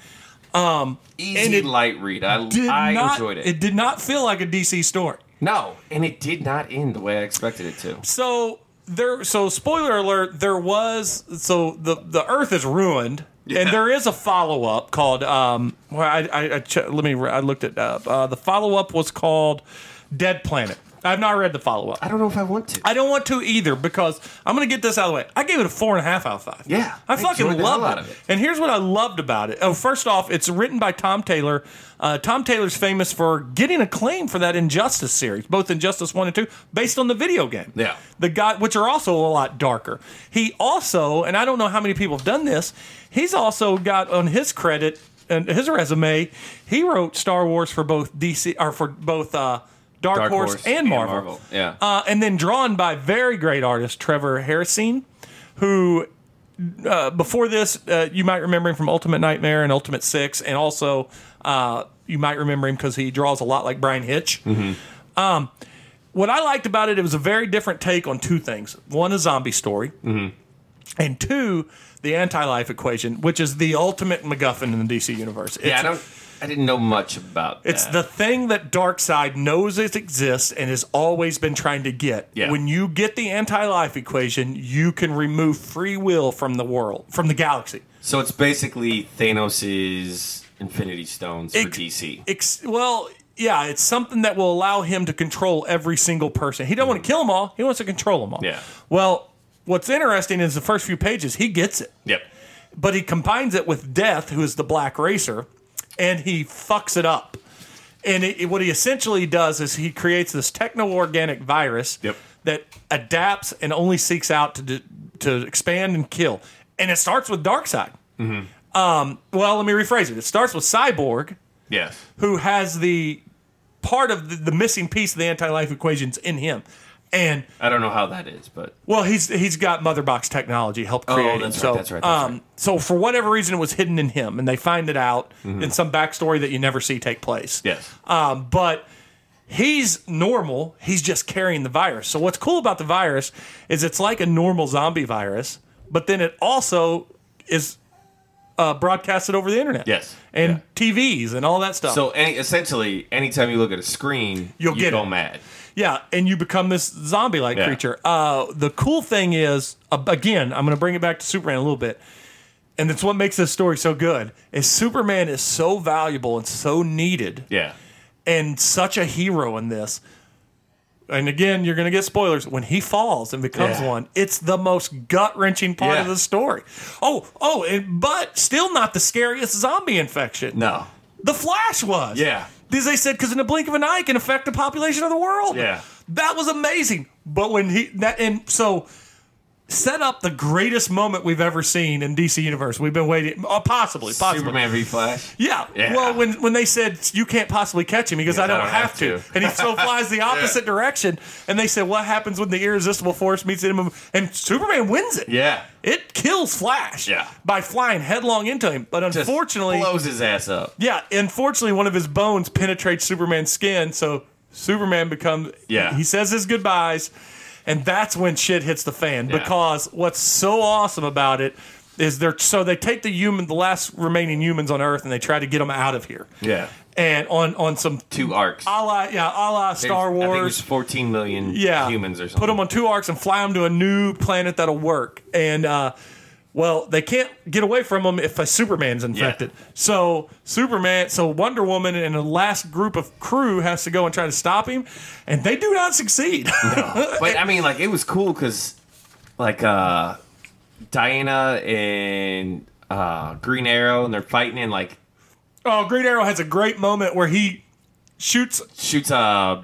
Easy And it light read. I Did I not, enjoyed it. It did not feel like a D C story. No, and it did not end the way I expected it to. So there. So spoiler alert. There was so the the Earth is ruined, Yeah. and there is a follow up called. Um, well, I, I, I ch- let me. I looked it up. Uh, the follow up was called Dead Planet. I have not read the follow up. I don't know if I want to. I don't want to either because I'm going to get this out of the way. I gave it a four and a half out of five. Yeah, I, I fucking enjoyed the hell loved out it. of it. And here's what I loved about it. Oh, first off, it's written by Tom Taylor. Uh, Tom Taylor's famous for getting acclaim for that Injustice series, both Injustice one and two, based on the video game. Yeah. The guy, which are also a lot darker. He also, and I don't know how many people have done this, he's also got on his credit and his resume, he wrote Star Wars for both D C or for both uh, Dark, Dark Horse, Horse and and Marvel. Marvel, yeah. Uh, and then drawn by very great artist Trevor Hairsine, who uh, before this uh, you might remember him from Ultimate Nightmare and Ultimate Six, and also uh, you might remember him because he draws a lot like Brian Hitch. Mm-hmm. Um, what I liked about it, it was a very different take on two things: one, a zombie story, Mm-hmm. and two, the anti-life equation, which is the ultimate MacGuffin in the D C universe. It's, Yeah, I don't. I didn't know much about It's that. the thing that Darkseid knows it exists and has always been trying to get. Yeah. When you get the anti-life equation, you can remove free will from the world, from the galaxy. So it's basically Thanos' Infinity Stones for Ex- D C. Ex- well, yeah, it's something that will allow him to control every single person. He don't want to kill them all. He wants to control them all. Yeah. Well, what's interesting is the first few pages, he gets it. Yep. But he combines it with Death, who is the Black Racer, and he fucks it up. And it, it- what he essentially does is he creates this techno-organic virus Yep. that adapts and only seeks out to d- to expand and kill. And it starts with Darkseid. Mm-hmm. Um, well, let me rephrase it. It starts with Cyborg, Yes. who has the part of the, the missing piece of the anti-life equations in him. And I don't know how that is, but well, he's he's got Mother Box technology helped Oh, create that's it. right, So, that's right, that's um, right. so for whatever reason, it was hidden in him, and they find it out Mm-hmm. in some backstory that you never see take place. yes. Um, but he's normal. He's just carrying the virus. So what's cool about the virus is it's like a normal zombie virus, but then it also is uh, broadcasted over the internet. Yes. And Yeah. T Vs and all that stuff. So any, essentially, anytime you look at a screen, You'll you get go it. mad. Yeah, and you become this zombie-like Yeah. creature. Uh, the cool thing is, uh, again, I'm going to bring it back to Superman a little bit, and it's what makes this story so good, is Superman is so valuable and so needed Yeah. and such a hero in this. And again, you're going to get spoilers. When he falls and becomes Yeah. one, it's the most gut-wrenching part Yeah. of the story. Oh, oh, and, but still not the scariest zombie infection. No. The Flash was. Yeah. Because they said, because in the blink of an eye, it can affect the population of the world. Yeah. That was amazing. But when he, that, and so set up the greatest moment we've ever seen in D C Universe. We've been waiting, uh, possibly, possibly. Superman v Flash. Yeah. Yeah. Well, when when they said you can't possibly catch him, he goes, I don't, have, to. to. And he so flies the opposite direction. And they said, what happens when the irresistible force meets him? And Superman wins it. Yeah. It kills Flash. Yeah. By flying headlong into him. But Just unfortunately, blows his ass up. yeah, unfortunately, one of his bones penetrates Superman's skin, so Superman becomes. Yeah. He says his goodbyes, and that's when shit hits the fan. Yeah. Because what's so awesome about it is they're so they take the human, the last remaining humans on Earth, and they try to get them out of here. Yeah. And on on some Two arcs. a la yeah a la Star I think it was Wars. fourteen million Yeah, humans or something. Put them on two arcs and fly them to a new planet that'll work. And uh, well, they can't get away from them if a Superman's infected. So Superman, so Wonder Woman and the last group of crew has to go and try to stop him, and they do not succeed. But I mean, like, it was cool because, like, uh, Diana and uh, Green Arrow, and they're fighting, and like Oh, Green Arrow has a great moment where he shoots. shoots uh,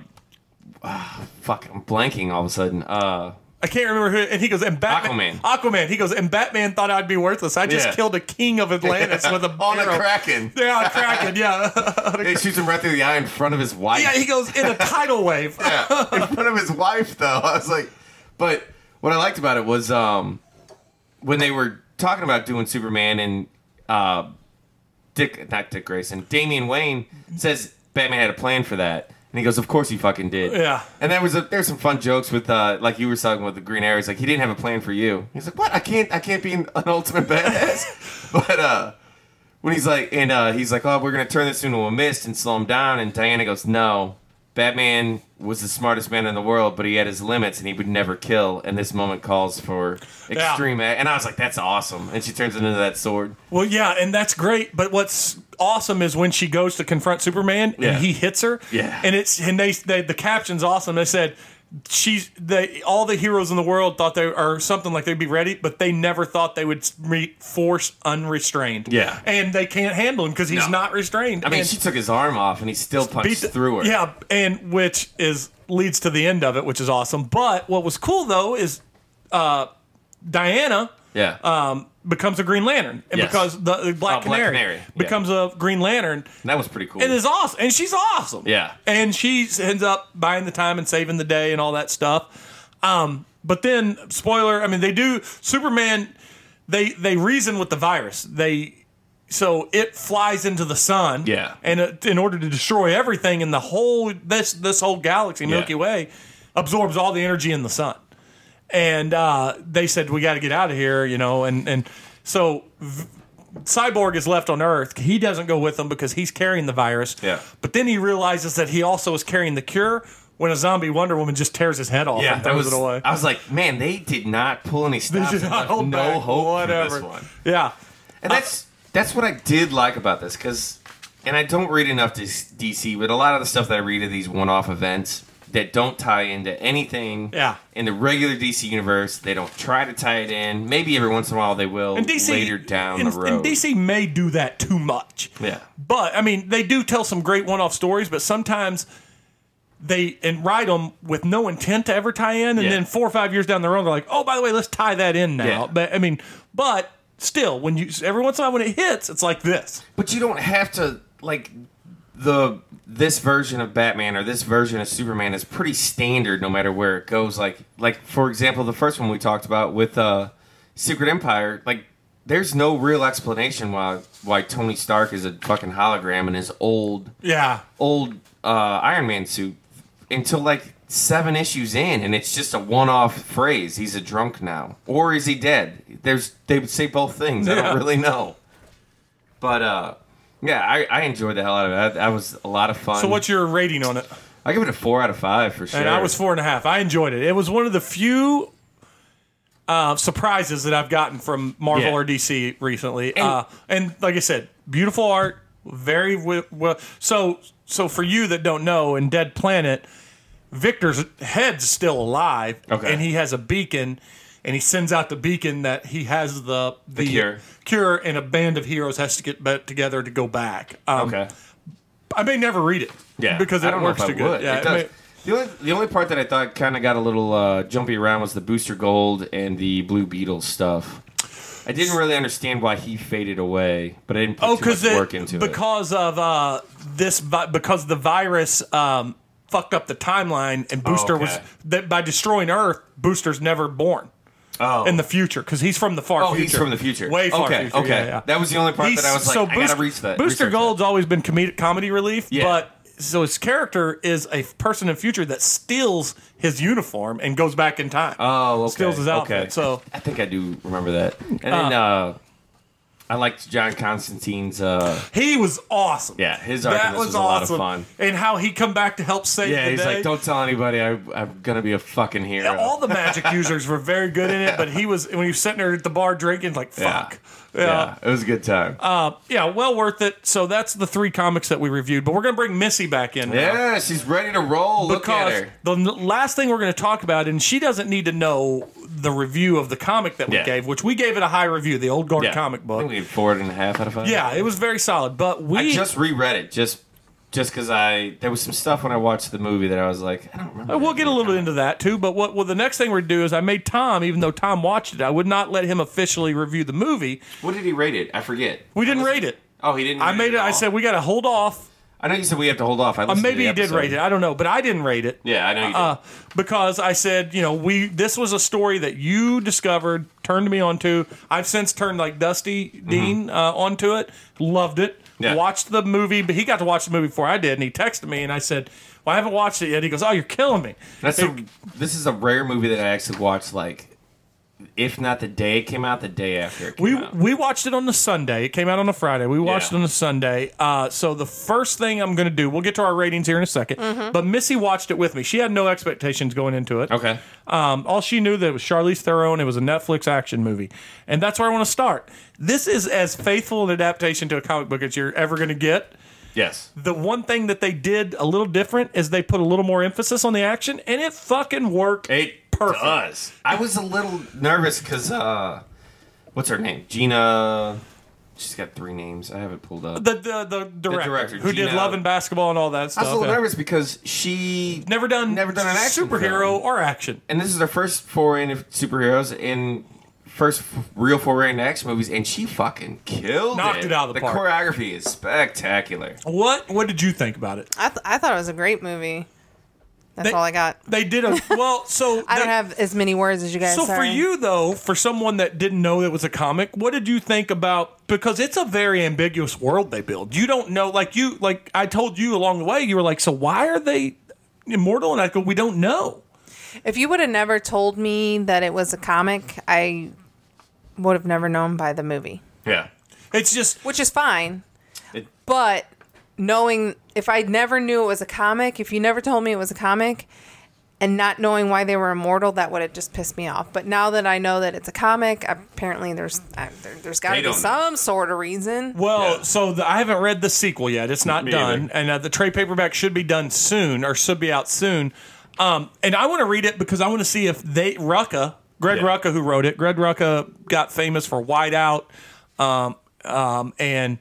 uh fuck, I'm blanking all of a sudden. Uh, I can't remember who, and he goes, and Batman. Aquaman. Aquaman. He goes, and Batman thought I'd be worthless. I just Yeah. killed a king of Atlantis with a on a arrow. Kraken. Yeah, a Kraken. Yeah. It shoots him right through the eye in front of his wife. Yeah, he goes in a tidal wave. Yeah, in front of his wife, though. I was like, but what I liked about it was um, when they were talking about doing Superman, and uh, Dick, not Dick Grayson, Damian Wayne says Batman had a plan for that. And he goes, of course he fucking did. Yeah. And there was a, there's some fun jokes with, uh, like you were talking with the Green Arrow. He's like, he didn't have a plan for you. He's like, what? I can't, I can't be an, an ultimate badass. But uh, when he's like, and uh, he's like, oh, we're gonna turn this into a mist and slow him down. And Diana goes, no, Batman was the smartest man in the world, but he had his limits and he would never kill. And this moment calls for extreme. Yeah. A- and I was like, that's awesome. And she turns into that sword. Well, yeah, and that's great. But what's awesome is when she goes to confront Superman Yeah. and he hits her. Yeah. And it's and they, they the caption's awesome. They said she's they all the heroes in the world thought they or something like they'd be ready, but they never thought they would meet Force unrestrained. Yeah. And they can't handle him because he's No. not restrained. I mean, And she took his arm off and he still punched beat the- through her. Yeah, and which is leads to the end of it, which is awesome. But what was cool though is uh, Diana Yeah. um, becomes a Green Lantern, and Yes. because the, the Black, Oh, Black Canary, Canary, yeah. becomes a Green Lantern, that was pretty cool. and is awesome. And she's awesome. Yeah. and she ends up buying the time and saving the day and all that stuff. Um, but then, spoiler, I mean, they do Superman. They they reason with the virus. They so it flies into the sun. Yeah. and it, in order to destroy everything in the whole this this whole galaxy, Milky Yeah. Way, absorbs all the energy in the sun. And uh, they said we got to get out of here, you know, and and so v- Cyborg is left on Earth. He doesn't go with them because he's carrying the virus. Yeah. But then he realizes that he also is carrying the cure. When a zombie Wonder Woman just tears his head off yeah, and that throws was. it away. I was like, man, they did not pull any They stops. did and not left hold no back, hope whatever. for this one. Yeah. And that's that's what I did like about this, because, and I don't read enough to D C, but a lot of the stuff that I read are these one-off events that don't tie into anything Yeah. in the regular D C universe. They don't try to tie it in. Maybe every once in a while they will And D C later down and, the road. and D C may do that too much. Yeah. But I mean, they do tell some great one-off stories, but sometimes they and write them with no intent to ever tie in, and Yeah. then four or five years down the road, they're like, "Oh, by the way, let's tie that in now." Yeah. But I mean, but still, when you every once in a while when it hits, it's like this. But you don't have to, like, the this version of Batman or this version of Superman is pretty standard no matter where it goes. Like, like for example, the first one we talked about with uh, Secret Empire, like, there's no real explanation why why Tony Stark is a fucking hologram in his old Yeah. old uh, Iron Man suit until like seven issues in, and it's just a one-off phrase. He's a drunk now, or is he dead? There's they would say both things. I Yeah. don't really know. But uh, yeah, I, I enjoyed the hell out of it. That, that was a lot of fun. So what's your rating on it? I give it a four out of five for sure. And I was four and a half. I enjoyed it. It was one of the few uh, surprises that I've gotten from Marvel Yeah. or D C recently. And- uh, and like I said, beautiful art, very w- well. So, so for you that don't know, in Dead Planet, Victor's head's still alive, Okay. and he has a beacon, and he sends out the beacon that he has the the, cure. cure, and a band of heroes has to get back together to go back. Um, okay. I may never read it, Yeah, because I it don't know works if I too good. would. Yeah, It it does. may- The only, the only part that I thought kind of got a little uh, jumpy around was the Booster Gold and the Blue Beetle stuff. I didn't really understand why he faded away, but I didn't put Oh, too much because work into it. because of uh, this vi- because the virus um, fucked up the timeline, and Booster was okay. that by destroying Earth, Booster's never born Oh. in the future because he's from the far Oh, future. he's from the future. way far okay, future. Okay, Yeah, yeah. that was the only part He's- that I was like, so I Booster, gotta reach that. Booster research Gold's always been comedic comedy relief, Yeah. but so his character is a person in future that steals his uniform and goes back in time. That. Oh, okay. steals his outfit. Okay. So I think I do remember that. And then uh, I liked John Constantine's. Uh, he was awesome. yeah, his arc in That this was, was a lot of awesome. fun. And how he come back to help save Yeah, the he's day. like, don't tell anybody. I, I'm gonna be a fucking hero. All the magic users were very good in it, but he was when he was sitting there at the bar drinking, like fuck. yeah. Yeah. yeah, it was a good time. Uh, yeah, well worth it. So that's the three comics that we reviewed, but we're gonna bring Missy back in now. yeah, she's ready to roll. Look at Because her. the n- last thing we're going to talk about, and she doesn't need to know the review of the comic that we Yeah. gave, which we gave it a high review, the Old Guard Yeah. comic I think book. we gave four and a half out of five. Yeah, it was very solid. But we I just reread it just just because I there was some stuff when I watched the movie that I was like, I don't remember. Uh, we'll that get a little movie. bit into that too. But what well, the next thing we're gonna do is I made Tom, even though Tom watched it, I would not let him officially review the movie. What did he rate it? I forget. We didn't I rate it. Oh, he didn't. I rate made it. at I all? said we got to hold off. I know you said we have to hold off. I Uh, listened to maybe the he did episode. rate it. I don't know, but I didn't rate it. Yeah, I know you did. Uh, because I said, you know, we this was a story that you discovered, turned me onto. I've since turned like Dusty Dean uh, onto it. Loved it. Mm-hmm. Yeah. Watched the movie, but he got to watch the movie before I did, and he texted me, and I said, "Well, I haven't watched it yet." He goes, "Oh, you're killing me." That's It- a, this is a rare movie that I actually watched like if not the day it came out, the day after it came We out. we watched it on the Sunday. It came out on a Friday. We watched Yeah. it on a Sunday. Uh, so the first thing I'm going to do, we'll get to our ratings here in a second. Mm-hmm. But Missy watched it with me. She had no expectations going into it. Okay. Um, all she knew that it was Charlize Theron. It was a Netflix action movie, and that's where I want to start. This is as faithful an adaptation to a comic book as you're ever going to get. Yes. The one thing that they did a little different is they put a little more emphasis on the action, and it fucking worked. It Perfect. does. I was a little nervous because, uh, what's her name? Gina. She's got three names. I have it pulled up. The the the director, director, who did Gina- Love and Basketball and all that I stuff. was a little yeah. nervous because she Never done, never done an action superhero film. or action. And this is her first foray into superheroes and first f- real foray into action movies, and she fucking killed Knocked it. it out of the park. choreography is spectacular. What what did you think about it? I, th- I thought it was a great movie. That's They- all I got. They did a well. So I don't they- have as many words as you guys. So for sorry. you though, for someone that didn't know it was a comic, what did you think about? Because it's a very ambiguous world they build. You don't know, like you, like I told you along the way, you were like, so why are they immortal? And I go, we don't know. if you would have never told me that it was a comic, I would have never known by the movie, Yeah. It's just which is fine. It- But knowing, if I never knew it was a comic, if you never told me it was a comic, and not knowing why they were immortal, that would have just pissed me off. But now that I know that it's a comic, apparently there's uh, there, there's got to They be don't know. some sort of reason. well, Yeah. so the, I haven't read the sequel yet. It's not Me done, either. and uh, the trade paperback should be done soon, or should be out soon. Um, and I want to read it because I want to see if they Rucka, Greg Yeah. Rucka, who wrote it. Greg Rucka got famous for Whiteout, um, um, and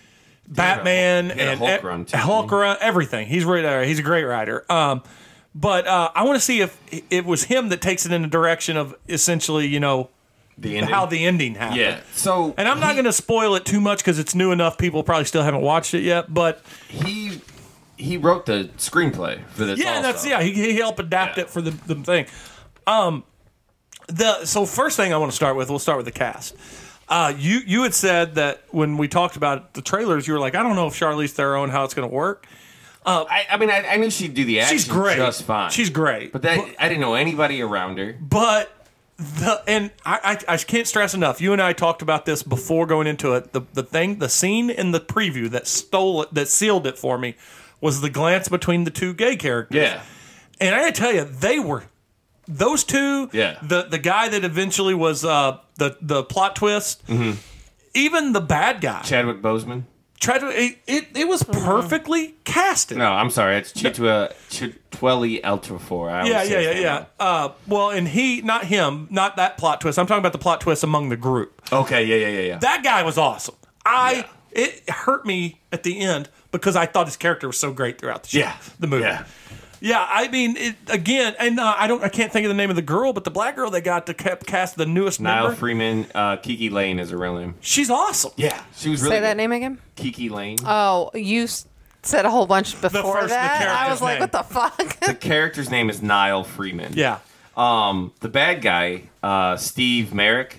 Batman He had a and Hulk e- run, too, Hulk didn't he? run, everything. He's right there. He's a great writer. Um, but uh, I want to see if it was him that takes it in the direction of essentially, you know, The ending. how the ending happened. Yeah. So And I'm not going to spoil it too much because it's new enough. People probably still haven't watched it yet. But he he wrote the screenplay for this. yeah, also. that's yeah. He, he helped adapt Yeah. it for the, the thing. Um, the so first thing I want to start with, we'll start with the cast. Uh, you you had said that when we talked about the trailers, you were like, I don't know if Charlize Theron how it's going to work. I, I mean, I, I knew she'd do the action She's great, just fine. She's great, But that I didn't know anybody around her. But the and I, I I can't stress enough. You and I talked about this before going into it. The the thing, the scene in the preview that stole it, that sealed it for me, was the glance between the two gay characters. Yeah. And I gotta tell you, they were those two. Yeah. The the guy that eventually was uh, the the plot twist. Mm-hmm. Even the bad guy. Chadwick Boseman. Tried to it, it, it was perfectly casted. No, I'm sorry. It's Chitwa Chitweli Eltrafor. I always Yeah, say yeah, his yeah, name yeah. Uh, well, and he, not him, not that plot twist. I'm talking about the plot twist among the group. wrong. Okay, yeah, yeah, yeah, yeah. That guy was awesome. I Yeah. it hurt me at the end because I thought his character was so great throughout the show, Yeah. the movie. Yeah. Yeah, I mean, it, again, and uh, I don't, I can't think of the name of the girl, but the black girl they got to ca- cast the newest Niall member. Freeman, uh, Kiki Lane is her real name. She's awesome. Yeah, she was really Say that good. name again. Kiki Lane. Oh, you s- said a whole bunch before first- the that. I character's was like, name. what the fuck? The character's name is Niall Freeman. Yeah. Um, the bad guy, uh, Steve Merrick,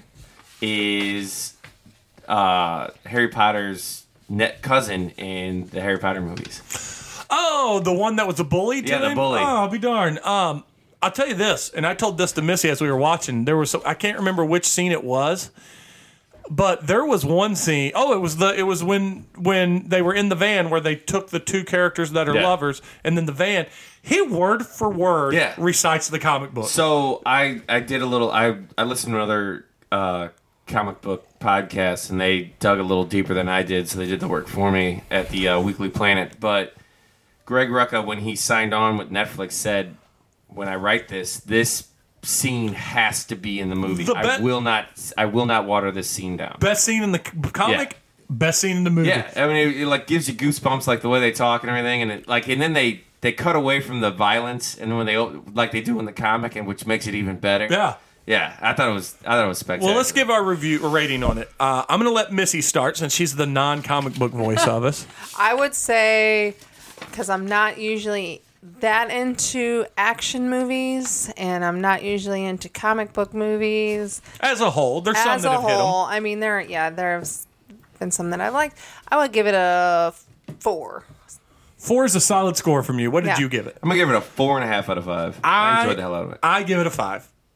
is uh, Harry Potter's net cousin in the Harry Potter movies. Oh, the one that was a bully. To Yeah, the him? bully. Oh, I'll be darned. Um, I'll tell you this, and I told this to Missy as we were watching. There was, so, I can't remember which scene it was, but there was one scene. Oh, it was the, it was when when they were in the van where they took the two characters that are Yeah. lovers, and then the van. He word for word Yeah. recites the comic book. So I, I did a little. I, I listened to another uh, comic book podcast, and they dug a little deeper than I did. So they did the work for me at the uh, Weekly Planet. But Greg Rucka, when he signed on with Netflix, said, "When I write this, this scene has to be in the movie. The I be- will not. I will not water this scene down." Best scene in the c- comic. Best scene in the movie. Yeah, I mean, it, it like gives you goosebumps, like the way they talk and everything, and it, like, and then they they cut away from the violence, and then when they like they do in the comic, and which makes it even better. Yeah. Yeah, I thought it was. I thought it was spectacular. Well, let's give our review, a rating on it. Uh, I'm going to let Missy start since she's the non-comic book voice of us. I would say, because I'm not usually that into action movies, and I'm not usually into comic book movies. As a whole, there's some As that a have hit 'em. whole, I mean, there, yeah, there's been some that I've liked. I would give it a four. Four is a solid score from you. What did Yeah. you give it? I'm gonna give it a four and a half out of five. I, enjoyed the hell out of it. I give it a five.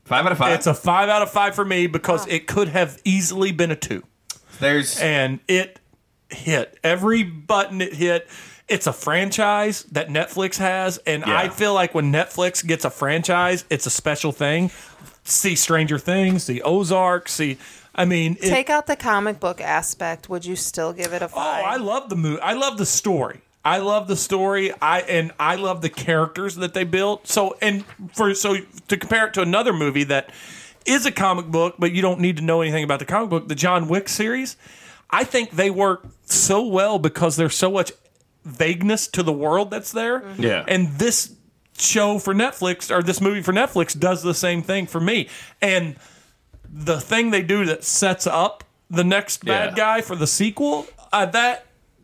Five out of five. It's a five out of five for me because it could have easily been a two. There's And it hit. Every button it hit. It's a franchise that Netflix has. And Yeah. I feel like when Netflix gets a franchise, it's a special thing. See Stranger Things, see Ozark, see... I mean... It, Take out the comic book aspect. Would you still give it a oh, five? I love the movie. I love the story. I love the story. I and I love the characters that they built. So and for so to compare it to another movie that is a comic book, but you don't need to know anything about the comic book, the John Wick series. I think they work so well because there's so much vagueness to the world that's there. Mm-hmm. Yeah. And this show for Netflix or this movie for Netflix does the same thing for me. And the thing they do that sets up the next bad Yeah. guy for the sequel, uh, that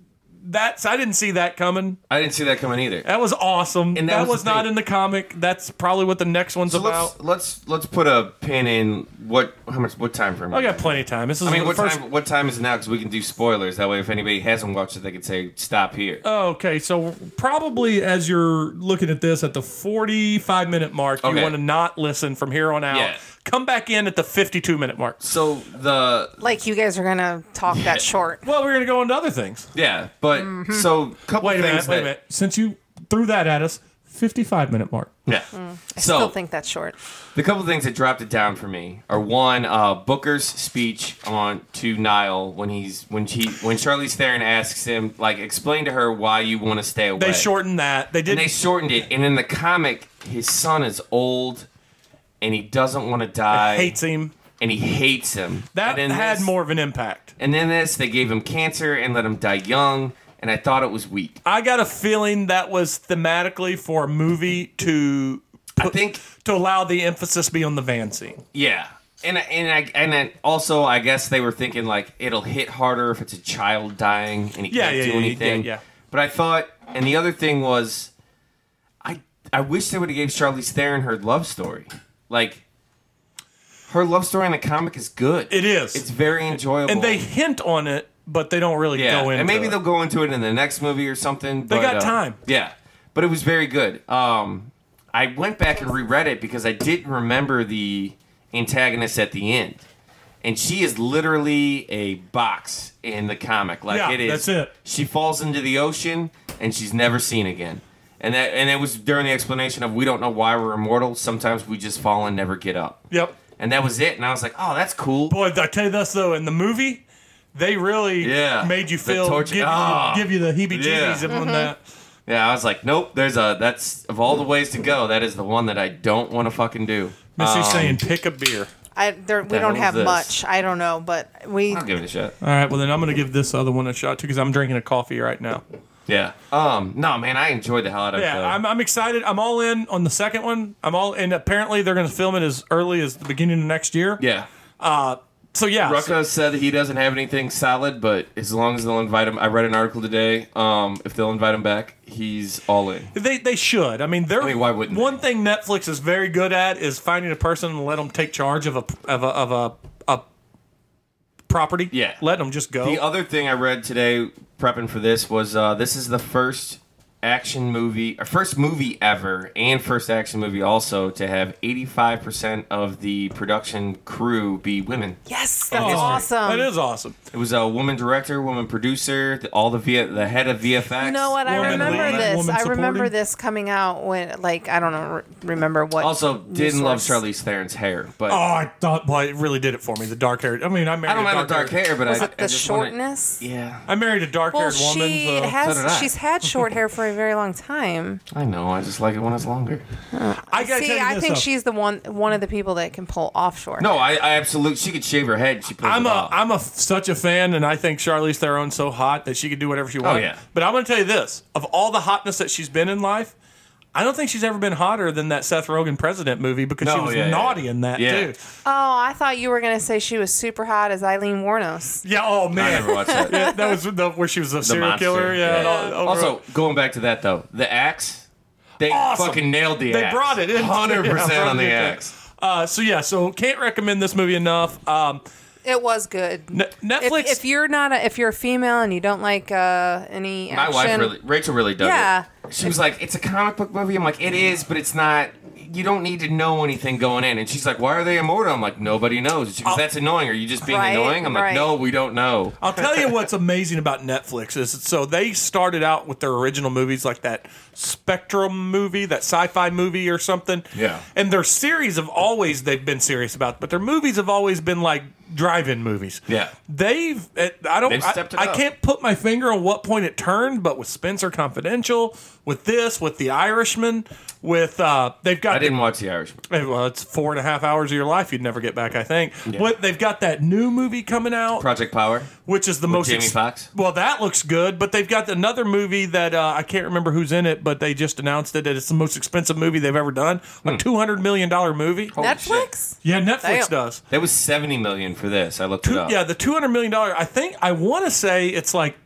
that's I didn't see that coming. I didn't see that coming either. That was awesome. And that, that was was, the not thing. in the comic. That's probably what the next one's So about. let's let's let's put a pin in what how much what time frame? I got plenty of time. This is I mean, the what first. time? What time is it now? Because we can do spoilers. That way, if anybody hasn't watched it, they can say stop here. Oh, okay, so probably as you're looking at this at the forty-five minute mark, you Okay. want to not listen from here on out. Yeah. Come back in at the fifty-two minute mark. So the Like you guys are gonna talk that short. Well, we're gonna go into other things. yeah, but so couple Wait a things minute. Wait a that minute. Since you threw that at us, fifty-five minute mark. yeah. I so still think that's short. the couple things that dropped it down for me are one, uh, Booker's speech on to Niall when he's when she when Charlize Theron asks him like explain to her why you want to stay away. They shortened that. They and did. they shortened it, and in the comic, his son is old, and he doesn't want to die. hates him. and he hates him. That and in had this- more of an impact. And then this, they gave him cancer and let him die young, and I thought it was weak. I got a feeling that was thematically for a movie to I think, to allow the emphasis be on the van scene. yeah. And and I and then also I guess they were thinking like it'll hit harder if it's a child dying and he Yeah, can't yeah, do yeah, anything. yeah, yeah. But I thought, and the other thing was, I I wish they would have gave Charlize Theron her love story. Like her love story in the comic is good. It is. It's very enjoyable. And they hint on it, but they don't really yeah, go into and maybe it. they'll go into it in the next movie or something. They but, got uh, time. Yeah, but it was very good. Um, I went back and reread it because I didn't remember the antagonist at the end, and she is literally a box in the comic. Like Yeah, it is. that's it. She falls into the ocean and she's never seen again. And that and it was during the explanation of we don't know why we're immortal. Sometimes we just fall and never get up. Yep. And that was it. And I was like, oh, that's cool. Boy, I tell you this though, in the movie, they really Yeah. made you The feel torture- give, Ah. you, give you the heebie-jeebies Yeah. on that. Yeah, I was like, nope. There's a that's of all the ways to go. That is the one that I don't want to fucking do. Missy's Um, saying, pick a beer. I there, we the don't hell have is this? much. I don't know, but we I'll give it a shot. All right, well then I'm going to give this other one a shot too because I'm drinking a coffee right now. Yeah. Um. No, man, I enjoyed the hell out of. Yeah, the, I'm, I'm excited. I'm all in on the second one. I'm all, and apparently they're going to film it as early as the beginning of next year. Yeah. So yeah, Rucka said that he doesn't have anything solid, but as long as they'll invite him, I read an article today. Um, if they'll invite him back, he's all in. They they should. I mean, they're. I mean, why wouldn't one they? thing Netflix is very good at is finding a person and let them take charge of a of a of a, a property. Yeah. let them just go. The other thing I read today, prepping for this, was uh, this is the first action movie, or first movie ever, and first action movie also to have eighty-five percent of the production crew be women. yes, that's Oh, awesome. That is awesome. It was a woman director, woman producer, the, all the v- the head of V F X. You know what? I Woman remember lead, this. woman I remember supporting. this coming out when, like, I don't know, re- remember what. Also, news didn't love source. Charlize Theron's hair, but Oh, I thought. Well, it really did it for me. The dark hair. I mean, I married I don't a mind the dark hair, but Was I it I the just wanna- shortness? yeah, I married a dark Well, haired woman. she So. has. So did I. She's had short hair for a very long time. I know. I just like it when it's longer. I gotta See, tell you I this, think though. she's the one one of the people that can pull off short. No, I, I absolutely. She could shave her head. She pulls I'm it a off. I'm a such a fan, and I think Charlize Theron's so hot that she could do whatever she wants. Oh, yeah. But I'm going to tell you this: of all the hotness that she's been in life, I don't think she's ever been hotter than that Seth Rogen President movie because she No, was yeah, yeah. naughty in that Yeah. too. Oh, I thought you were gonna say she was super hot as Eileen Warnos. Yeah. Oh I man. never watched that. Yeah, that was the, where she was a The serial monster. killer. Yeah. and all- over- Also, going back to that though, the axe. They Awesome. fucking nailed the They axe. brought it in. Hundred Yeah, percent brought on it the in. axe. uh, so yeah. So can't recommend this movie enough. Um, It was good. Ne- Netflix. If, if you're not a, if you're a female and you don't like uh, any My action, wife really, Rachel really dug Yeah. it. She was like, "It's a comic book movie." I'm like, "It is, but it's not." you don't need to know anything going in. And she's like, why are they immortal? I'm like, nobody knows. She goes, that's annoying. Are you just being Right, annoying? I'm right. like, no, we don't know. I'll tell you what's amazing about Netflix is so they started out with their original movies like that Spectrum movie, that sci-fi movie or something. Yeah. And their series have always they've been serious about, but their movies have always been like drive-in movies. Yeah. They've I don't They've I, stepped it I up. can't put my finger on what point it turned, but with Spencer Confidential, with this, with The Irishman, with uh they've got I didn't watch The Irishman. well, it's four and a half hours of your life you'd never get back, I think. Yeah. But they've got that new movie coming out, Project Power. which is the most Jamie Foxx? Well, that looks good, but they've got another movie that uh, I can't remember who's in it, but they just announced it. That it's the most expensive movie they've ever done, a two hundred million dollar movie. Holy Netflix? Yeah, Netflix Damn. does. That was seventy million for this. I looked it up. Yeah, the two hundred million dollar. I think I want to say it's like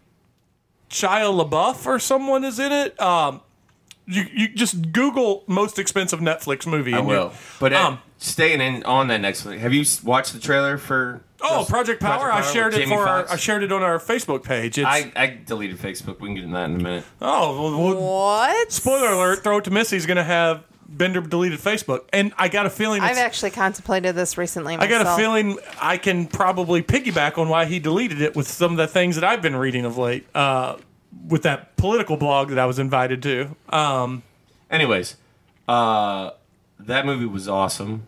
Shia LaBeouf or someone is in it. Um, you you just Google most expensive Netflix movie. I and you- will. But uh, um, staying in on that next one, have you s- watched the trailer for? oh, Project Power! Project I Power shared with it Jamie for our, Foxx? I shared it on our Facebook page. It's, I, I deleted Facebook. We can get into that in a minute. oh, well, well, What? spoiler alert! Throw it to Missy's going to have Bender deleted Facebook, and I got a feeling. I've It's, actually contemplated this recently I myself. got a feeling I can probably piggyback on why he deleted it with some of the things that I've been reading of late. Uh, with that political blog that I was invited to. Um, Anyways, uh, that movie was awesome,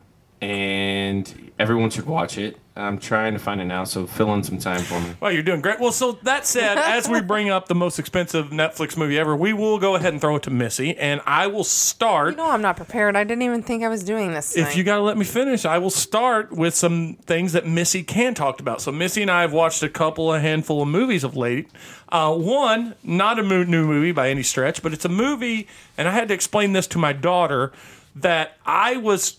and everyone should watch it. I'm trying to find it now, so fill in some time for me. well, you're doing great. Well, so that said, as we bring up the most expensive Netflix movie ever, we will go ahead and throw it to Missy, and I will start. No, I'm not prepared. I didn't even think I was doing this tonight. If you got to let me finish, I will start with some things that Missy can talk about. So Missy and I have watched a couple, a handful of movies of late. Uh, one, not a mo- new movie by any stretch, but it's a movie, and I had to explain this to my daughter, that I was,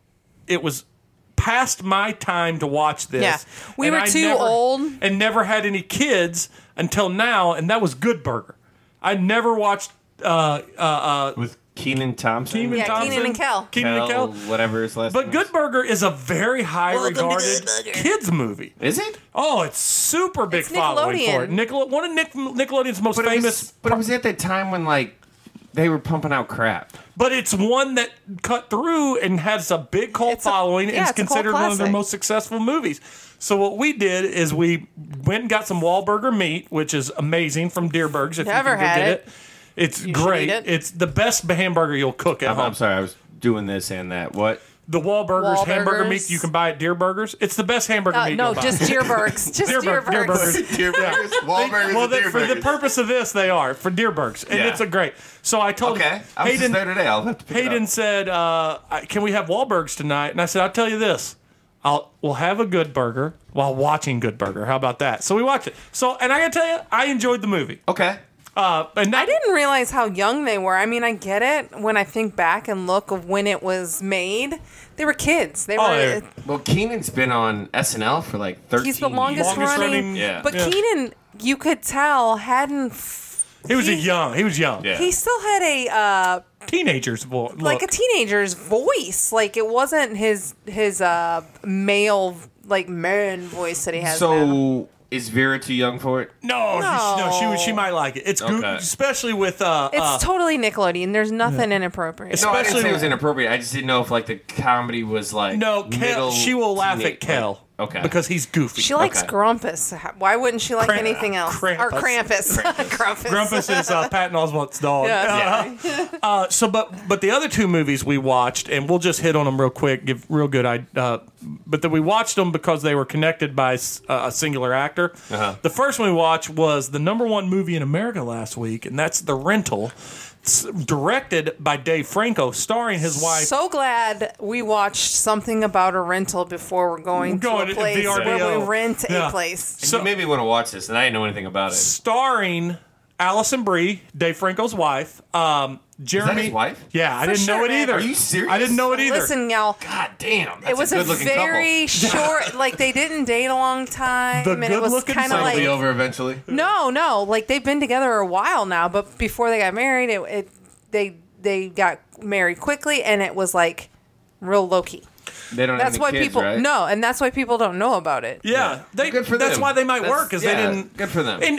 it was past my time to watch this. Yeah. We and were I too never- old. And never had any kids until now, and that was Good Burger. I never watched uh, uh, uh, With Keenan Thompson? Keenan Yeah, Thompson. Keenan and Kel. Keenan and Kel. Whatever his last But name Good is. Burger is a very high Welcome to regarded Good Burger. kids movie. Is it? Oh, it's super big It's following for it. Nickelodeon. Nickel- one of Nick- Nickelodeon's most But it, famous, was, but it was at that time when, like, they were pumping out crap. but it's one that cut through and has a big cult It's a- following and yeah, is it's a cult considered one of their classic. most successful movies. So what we did is we went and got some Wahlburger meat, which is amazing from Deerberg's. If Never you can go had get it. it. It's You should great. eat it. It's the best hamburger you'll cook at I'm, home. I'm sorry, I was doing this and that. What? The Wahlburgers, hamburger Wahlburgers. meat you can buy at Deerbergers. It's the best hamburger Uh, meat no, you'll buy. just Deerbergs. Just Deerberg- Deerbergs. Deerbergers. Deer burgers? Wahlburgers Well, and the, Deer for the burgers. purpose of this, they are for Deerbergs, and Yeah. it's a great. So I told Okay. I was just Hayden. there today. I'll have to pick it Hayden up. said, uh, I- "Can we have Wahlbergs tonight?" And I said, "I'll tell you this. I'll we'll have a Good Burger while watching Good Burger. How about that?" So we watched it. So, and I gotta tell you, I enjoyed the movie. Okay. Uh, and that, I didn't realize how young they were. I mean, I get it when I think back and look of when it was made. They were kids. They Oh, were. yeah. Well, Keenan's been on S N L for like thirteen He's the longest, Longest running. running- Yeah. But Yeah. Keenan, you could tell, hadn't. f- He was a he- young. He was young. Yeah. He still had a uh, Teenagers vo- like a look. teenager's voice. Like it wasn't his his uh, male like man voice that he has now. So is Vera too young for it? No, no, No. she she might like it. It's goo- Okay. especially with uh, It's uh, totally Nickelodeon. There's nothing inappropriate. No, I didn't Especially- say it was inappropriate. I just didn't know if like the comedy was like no. Kel, middle she will laugh teenage- at Kel. like- okay. because he's goofy. She likes Okay. Grumpus. Why wouldn't she like Kramp- anything else? Or Krampus. Krampus. Krampus. Grumpus is uh, Patton Oswalt's dog. Yeah. Uh, so, but but the other two movies we watched, and we'll just hit on them real quick, give real good. I uh, but that we watched them because they were connected by s- uh, a singular actor. Uh-huh. The first one we watched was the number one movie in America last week, and that's The Rental, s- directed by Dave Franco, starring his wife. So glad we watched something about a rental before we're going, Going to to a place V R B O. where we rent Yeah. a place. And you made me want to watch this, and I didn't know anything about it. starring Allison Brie, Dave Franco's wife. Um, Jeremy, his wife? Yeah, I For didn't know sure, it man. either. Are you serious? I didn't know it either. Listen, y'all. God damn, that's It was a a, good-looking very short, like they didn't date a long time, The and it was good-looking kind of son. couple. It'll like be over eventually. no, no, like they've been together a while now, but before they got married, it, it they they got married quickly, and it was like real low key. They don't. That's have why any kids, people right? no, and that's why people don't know about it. Yeah, they, Good for that's them. why they might That's- work, because yeah, they didn't. good for them. And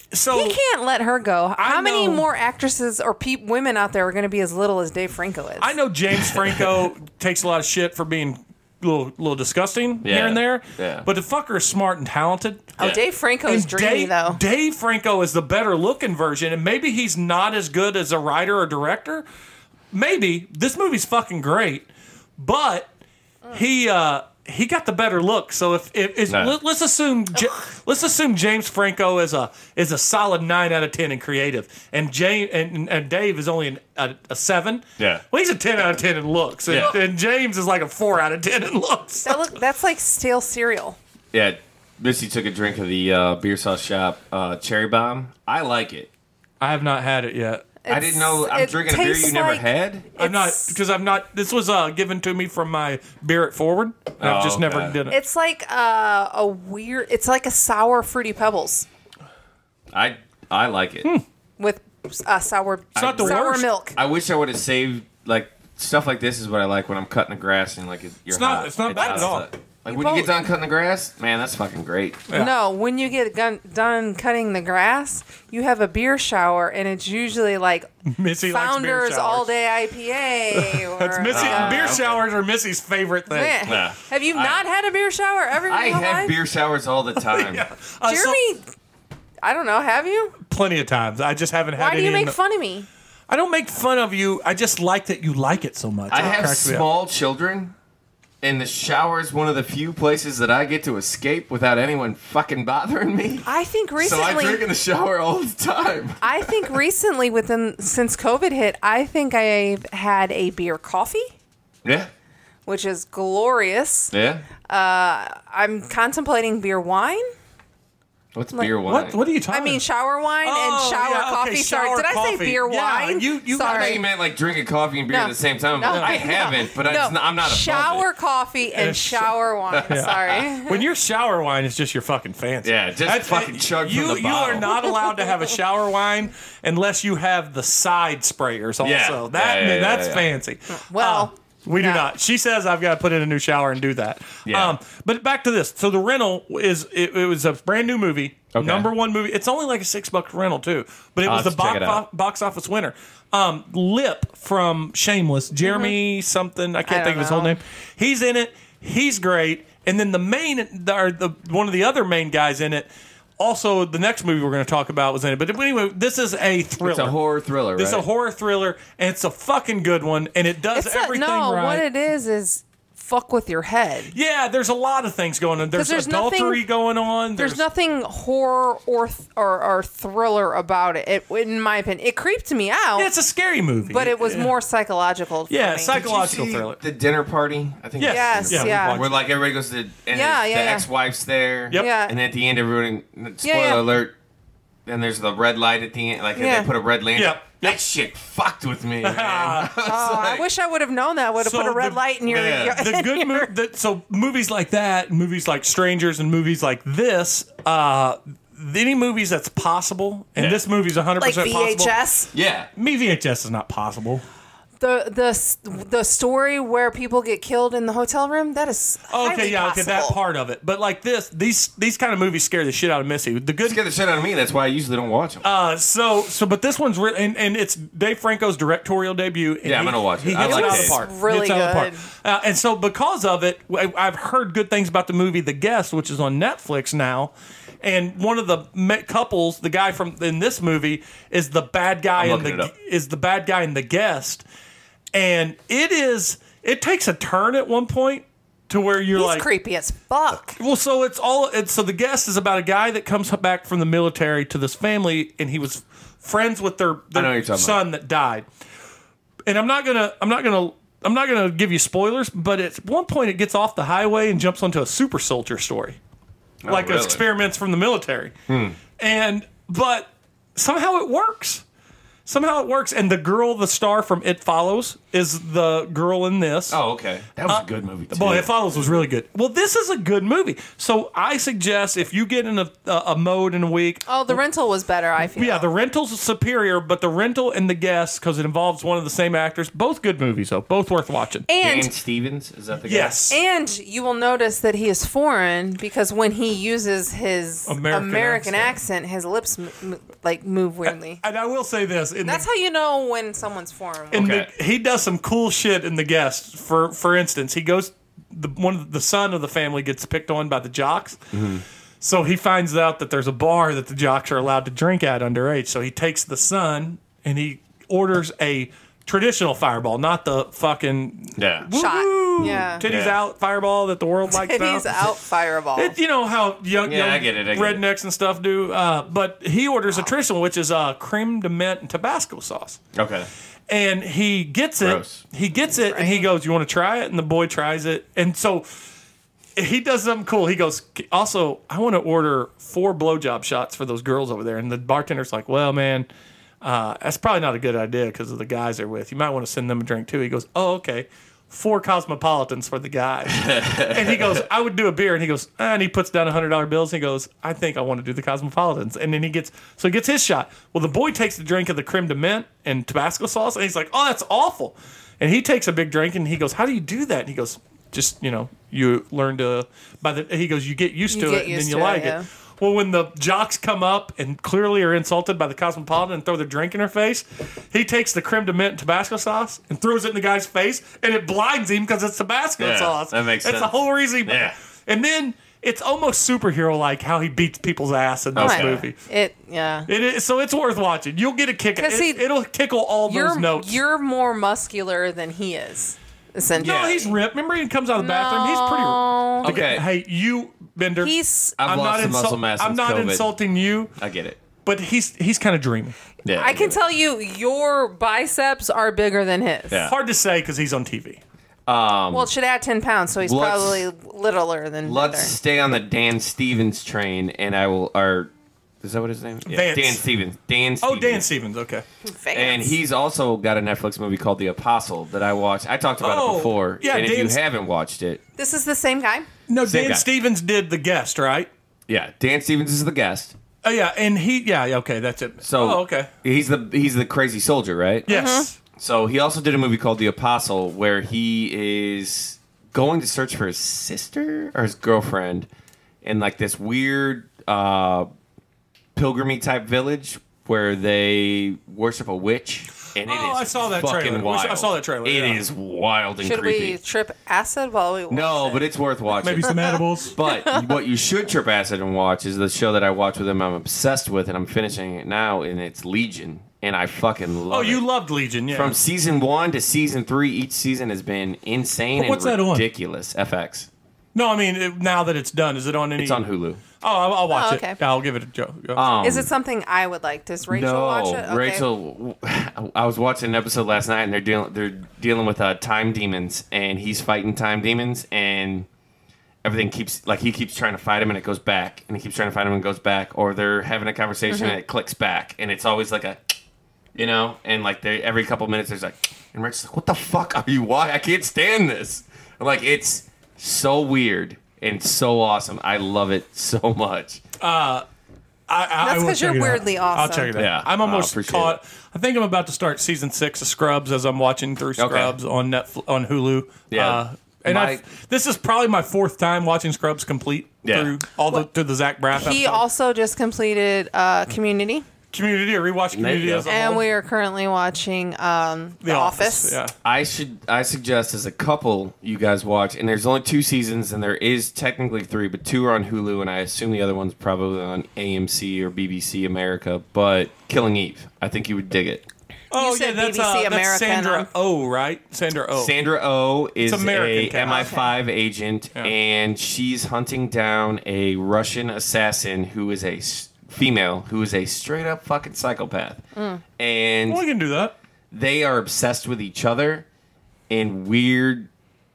So He can't let her go. I How many know- more actresses or pe- women out there are going to be as little as Dave Franco is? I know James Franco takes a lot of shit for being a little, little disgusting Yeah. here and there. Yeah. But the fucker is smart and talented. Oh, Yeah. Dave Franco is And dreamy, Dave, though. Dave Franco is the better looking version, and maybe he's not as good as a writer or director. Maybe this movie's fucking great, but he uh, he got the better look. So if, if, if Nah. let, let's assume J- let's assume James Franco is a is a solid nine out of ten in creative, and James and, and Dave is only an, a, a seven. Yeah. well, he's a ten out of ten in looks, and, Yeah. and James is like a four out of ten in looks. That look, that's like stale cereal. Yeah, Missy took a drink of the uh, beer sauce shop uh, Cherry Bomb. I like it. I have not had it yet. I didn't know I'm it drinking a beer you tastes never like- had. I'm not It's- because I'm not. This was uh, given to me from my beer at Forward. And I've Oh, just never okay. did it. It's like uh, a weird. It's like a sour fruity pebbles I I like it. Hmm. with uh, sour. It's not the sour worst. milk. I wish I would have saved like stuff like this is what I like when I'm cutting the grass and like you're It's not- hot. it's not bad hot at all. outside. Like You when you get both- done cutting the grass, man, that's fucking great. Yeah. No, when you get gun- done cutting the grass, you have a beer shower, and it's usually like Missy likes beer Founders showers. All Day I P A. Or, That's Missy. uh, beer okay. showers are Missy's favorite thing. yeah. Yeah. Have you I- not had a beer shower ever? in I your have life? beer showers all the time. Uh, so- Jeremy, I don't know. Have you? plenty of times. I just haven't had Why do any. you in make the- fun of me? I don't make fun of you. I just like that you like it so much. I It have cracks me up. small children, and the shower is one of the few places that I get to escape without anyone fucking bothering me. I think So recently. I drink in the shower all the time. I think recently, within since COVID hit, I think I've had a beer coffee, Yeah, which is glorious. yeah. I'm contemplating beer wine. What's beer wine? What? What are you talking? I mean, shower wine Oh, and shower yeah, okay, coffee. Sorry, shower did I say coffee. beer Yeah, wine? you- you- I thought Sorry. you meant like drinking coffee and beer No. at the same time. No, I no. haven't, but I No, just, I'm not above shower it. coffee and And sh- shower wine. Sorry. When your shower wine is just your fucking fancy. Yeah, just fucking chug from you, the You are bottle. not allowed to have a shower wine unless you have the side sprayers also. Yeah. That Yeah, yeah, yeah, that's yeah. fancy. Well, Uh, we do yeah. not. She says I've got to put in a new shower and do that. Yeah. Um, but back to this. So the rental is it, it was a brand new movie, Okay. number one movie. It's only like a six buck rental too, but it I'll was the have to check box, it out. box office winner. Um, Lip from Shameless, Jeremy something I can't I think of don't his whole know. name. He's in it. He's great. And then the main, the, or the one of the other main guys in it. Also, the next movie we're going to talk about was in it. But anyway, this is a thriller. It's a horror thriller, This is right? a horror thriller, and it's a fucking good one, and it does It's a, everything no, right. what it is is fuck with your head. Yeah, there's a lot of things going on. There's, there's adultery nothing- going on. There's nothing horror or, th- or or thriller about it. It, in my opinion, it creeped me out, Yeah, it's a scary movie, but it was Yeah. more psychological. For Yeah, me. psych- Did you psychological see thriller. The dinner party. I think. Yes. Yes, Yeah, we yeah. watched Where like everybody goes to the and Yeah, the yeah, yeah. ex-wife's there. Yep. Yeah. And then at the end, everyone. Spoiler Yeah, yeah. alert. Then there's the red light at the end. Like Yeah. they put a red lantern. Yep. That shit fucked with me. Man. Oh, I wish I would have known that. Would have So put a red the- light in your. yeah, your the good in your- mo- the, so movies like that, movies like Strangers, and movies like this. Uh, any movies that's possible, and Yeah. this movie's one hundred like percent V possible. H S. Yeah. Me, V H S is not possible. The the the story where people get killed in the hotel room. That is Okay, highly yeah, okay, that possible. part of it. But like this, these these kind of movies scare the shit out of Missy. The good Scare the shit out of me. That's why I usually don't watch them. Uh, so, so, but this one's re- and, and it's Dave Franco's directorial debut. and Yeah, I'm he- gonna watch it. He I hits like it out Dave. of the park. It's really Hits it out of the good. park. Uh, and so, because of it, I- I've heard good things about the movie The Guest, which is on Netflix now. And one of the me- couples, the guy from in this movie, is the bad guy I'm in looking the it up. is the bad guy in The Guest, and it is it takes a turn at one point to where you're He's like, creepy as fuck. well, so it's all. It's so The Guest is about a guy that comes back from the military to this family, and he was friends with their, I know what their you're talking son that died. And I'm not gonna. I'm not gonna. I'm not gonna give you spoilers, but at one point it gets off the highway and jumps onto a super soldier story, Oh, like really? experiments from the military. And but somehow it works. Somehow it works. And the girl, the star from It Follows, is the girl in this. Oh, okay. That was a good movie, too. Boy, It Follows was really good. Well, this is a good movie. So I suggest if you get in a, a, a mode in a week. Oh, the rental was better, I feel. Yeah, the rental's superior, but the rental and the guest, because it involves one of the same actors, both good movies, though. Both worth watching. And Dan Stevens? Is that the guy? Yes. And you will notice that he is foreign because when he uses his American American, accent. accent. his lips m- m- like move weirdly. And I will say this. In That's the, how you know when someone's foreign. in Okay. the, he does some cool shit in the guest. For for instance, he goes, the one of the son of the family gets picked on by the jocks. Mm-hmm. So he finds out that there's a bar that the jocks are allowed to drink at underage. So he takes the son and he orders a traditional Fireball, not the fucking Yeah. Shot. woo-hoo, Yeah. titties Yeah. out Fireball that the world likes now. Titties out fireball. It, you know how young, Yeah, young I get it, I get it. rednecks and stuff do. Uh, but he orders a traditional, which is uh, creme de menthe and Tabasco sauce. Okay. And he gets it. Gross. He gets it, and he goes, "You want to try it?" And the boy tries it, and so he does something cool. He goes, "Also, I want to order four blowjob shots for those girls over there." And the bartender's like, "Well, man, uh, that's probably not a good idea because of the guys they're with. You might want to send them a drink too." He goes, "Oh, okay." Four cosmopolitans for the guys. And he goes, I would do a beer. And he goes, ah, and he puts down one hundred dollar bills. And he goes, I think I want to do the cosmopolitans. And then he gets, so he gets his shot. Well, the boy takes the drink of the creme de menthe and Tabasco sauce. And he's like, oh, that's awful. And he takes a big drink and he goes, how do you do that? And he goes, just, you know, you learn to, by the, he goes, you get used You to get it and used then you to it, like yeah. it. Well, when the jocks come up and clearly are insulted by the cosmopolitan and throw their drink in her face, he takes the creme de menthe and Tabasco sauce and throws it in the guy's face, and it blinds him because it's Tabasco Yeah, sauce. that makes That's sense. the whole reason. He, Yeah. And then it's almost superhero-like how he beats people's ass in this Right. movie. It yeah. It is, so it's worth watching. You'll get a kick. It, 'Cause he- it'll tickle all You're those notes. you're more muscular than he is, essentially. no, he's ripped. Remember, he comes out of the bathroom. He's pretty. No. Okay. Hey, you, Bender. He's I've I'm lost not some muscle insult- mass I'm since not COVID. insulting you, I get it. but he's he's kind of dreamy. Yeah. I can get it. tell you your biceps are bigger than his. Yeah. Hard to say because he's on T V. Well, it should add ten pounds, so he's Let's- probably littler than Let's Bender. stay on the Dan Stevens train, and I will. Or is that what his name? is? Yeah, Vance. Dan Stevens. Dan. Oh, Stevens. Dan Stevens. Okay. Fans. And he's also got a Netflix movie called The Apostle that I watched. I talked about Oh, it before. yeah, And if Dan's- you haven't watched it, This is the same guy? No, Same Dan guy. Stevens did The Guest, right? yeah, Dan Stevens is the guest. Oh yeah, and he yeah, yeah, okay, that's it. So oh, okay. he's the he's the crazy soldier, right? Yes. So he also did a movie called The Apostle where he is going to search for his sister or his girlfriend in like this weird uh, pilgrimy type village where they worship a witch. And it is Oh, I saw that fucking trailer. wild. I saw that trailer, It yeah. is wild and Should creepy. we trip acid while we watch No, it? but it's worth watching. Maybe some edibles. But what you should trip acid and watch is the show that I watch with him. I'm obsessed with, and I'm finishing it now, and it's Legion, and I fucking love Oh, it. you loved Legion, yeah. From season one to season three, each season has been insane But what's and that on? ridiculous. F X. no, I mean it, now that it's done, is it on any? It's on Hulu. Oh, I'll, I'll watch Oh, it. okay. I'll give it a go. go. Um, Is it something I would like? Does Rachel no, watch it? Okay. Rachel. I was watching an episode last night, and they're dealing they're dealing with uh, time demons, and he's fighting time demons, and everything keeps like he keeps trying to fight him, and it goes back, and he keeps trying to fight him, and it goes back, or they're having a conversation, Mm-hmm. and it clicks back, and it's always like a, you know, and like they every couple minutes there's like, and Rachel's like, what the fuck are you? Why I can't stand this? I'm like, it's so weird and so awesome. I love it so much. I, I, That's I will 'cause you're check it out. weirdly I'll awesome. check it out. Yeah. I'm Oh, almost appreciate caught. I think I'm about to start season six of Scrubs as I'm watching through Scrubs on Netflix, on Hulu. Yeah. Uh, and My- I've, this is probably my fourth time watching Scrubs complete Yeah. through all the through the Zach Braff He episode. also just completed uh, Community, Community or rewatch Community you go. as a and whole. we are currently watching um, The, Office. Yeah. I should I suggest as a couple you guys watch, and there's only two seasons, and there is technically three, but two are on Hulu, and I assume the other one's probably on A M C or B B C America. But Killing Eve, I think you would dig it. Oh said yeah, that's, B B C uh, that's America, Sandra and Oh, right? Sandra Oh. Sandra Oh is American a cat. M I five agent, Yeah. and she's hunting down a Russian assassin who is a s- female who is a straight up fucking psychopath, and Well, we can do that. they are obsessed with each other in weird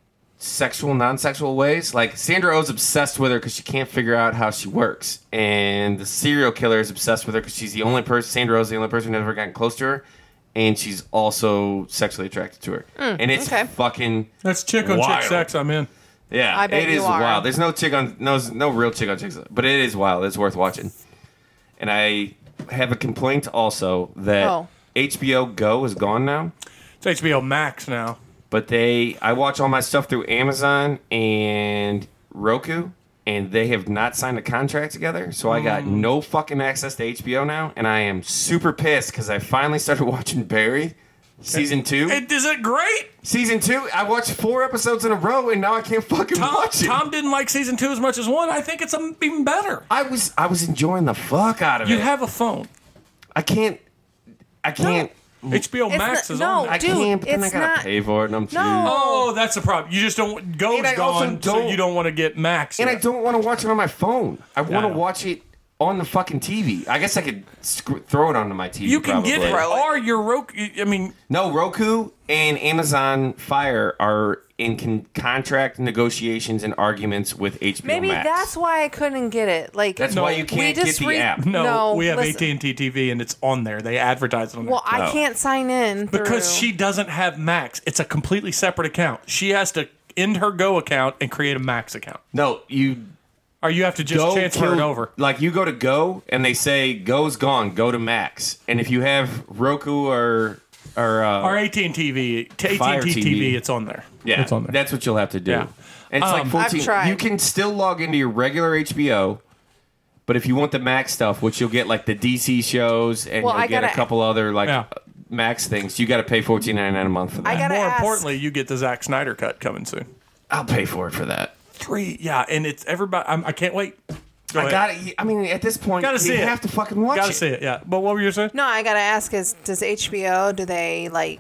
sexual, non-sexual ways. Like Sandra Oh's obsessed with her because she can't figure out how she works, and the serial killer is obsessed with her because she's the only person. Sandra Oh's the only person who's ever gotten close to her, and she's also sexually attracted to her. Mm, and it's okay. fucking That's chick on wild. chick sex. I'm in. Yeah, I bet it you is are. wild. There's no chick on no no real chick on chicks, but it is wild. It's worth watching. And I have a complaint also that Oh. H B O Go is gone now. It's H B O Max now. But they, I watch all my stuff through Amazon and Roku, and they have not signed a contract together. So I got no fucking access to H B O now, and I am super pissed because I finally started watching Barry. Season two. It, is it great? Season two. I watched four episodes in a row, and now I can't fucking Tom, watch it. Tom didn't like season two as much as one. I think it's um, even better. I was I was enjoying the fuck out of You it. have a phone. I can't. I can't. H B O It's Max not- is no, on there. I Dude, can't. But then I it's gotta not- pay for it, and I'm too. No. Oh, that's the problem. You just don't. Go's And I also gone, so don't- you don't want to get Max. And I yet. don't want to watch it on my phone. I want I to know. watch it on the fucking T V. I guess I could sc- throw it onto my T V. You can probably. get it, Throw it. or your Roku. I mean, No, Roku and Amazon Fire are in con- contract negotiations and arguments with H B O Maybe Max. that's why I couldn't get it. Like, That's No, why you we can't just get the re- app. no, No, we have listen. A T and T T V, and it's on there. They advertise it on there. well, I Oh. can't sign in because through- she doesn't have Max. It's a completely separate account. She has to end her Go account and create a Max account, No, you or you have to just go transfer kill- it over. Like you go to Go and they say Go's gone, go to Max. And if you have Roku or or, uh, Or A T and T V, A T Fire and T T V. T V, it's on there. yeah, it's on there. that's what you'll have to do. Yeah. And it's like Um, fourteen. I've tried. You can still log into your regular H B O, but if you want the Max stuff, which you'll get like the D C shows and Well, you'll I get a gotta- couple other like Yeah. Max things, you got to pay fourteen ninety nine a month for that. I gotta More ask. importantly, you get the Zack Snyder cut coming soon. I'll pay for it for that. Three, yeah, and it's everybody. I'm, I can't wait. Go I ahead. got it. I mean, at this point, Gotta you see it. have to fucking watch Gotta it. see it, yeah. But what were you saying? No, I gotta ask: Is does H B O? Do they like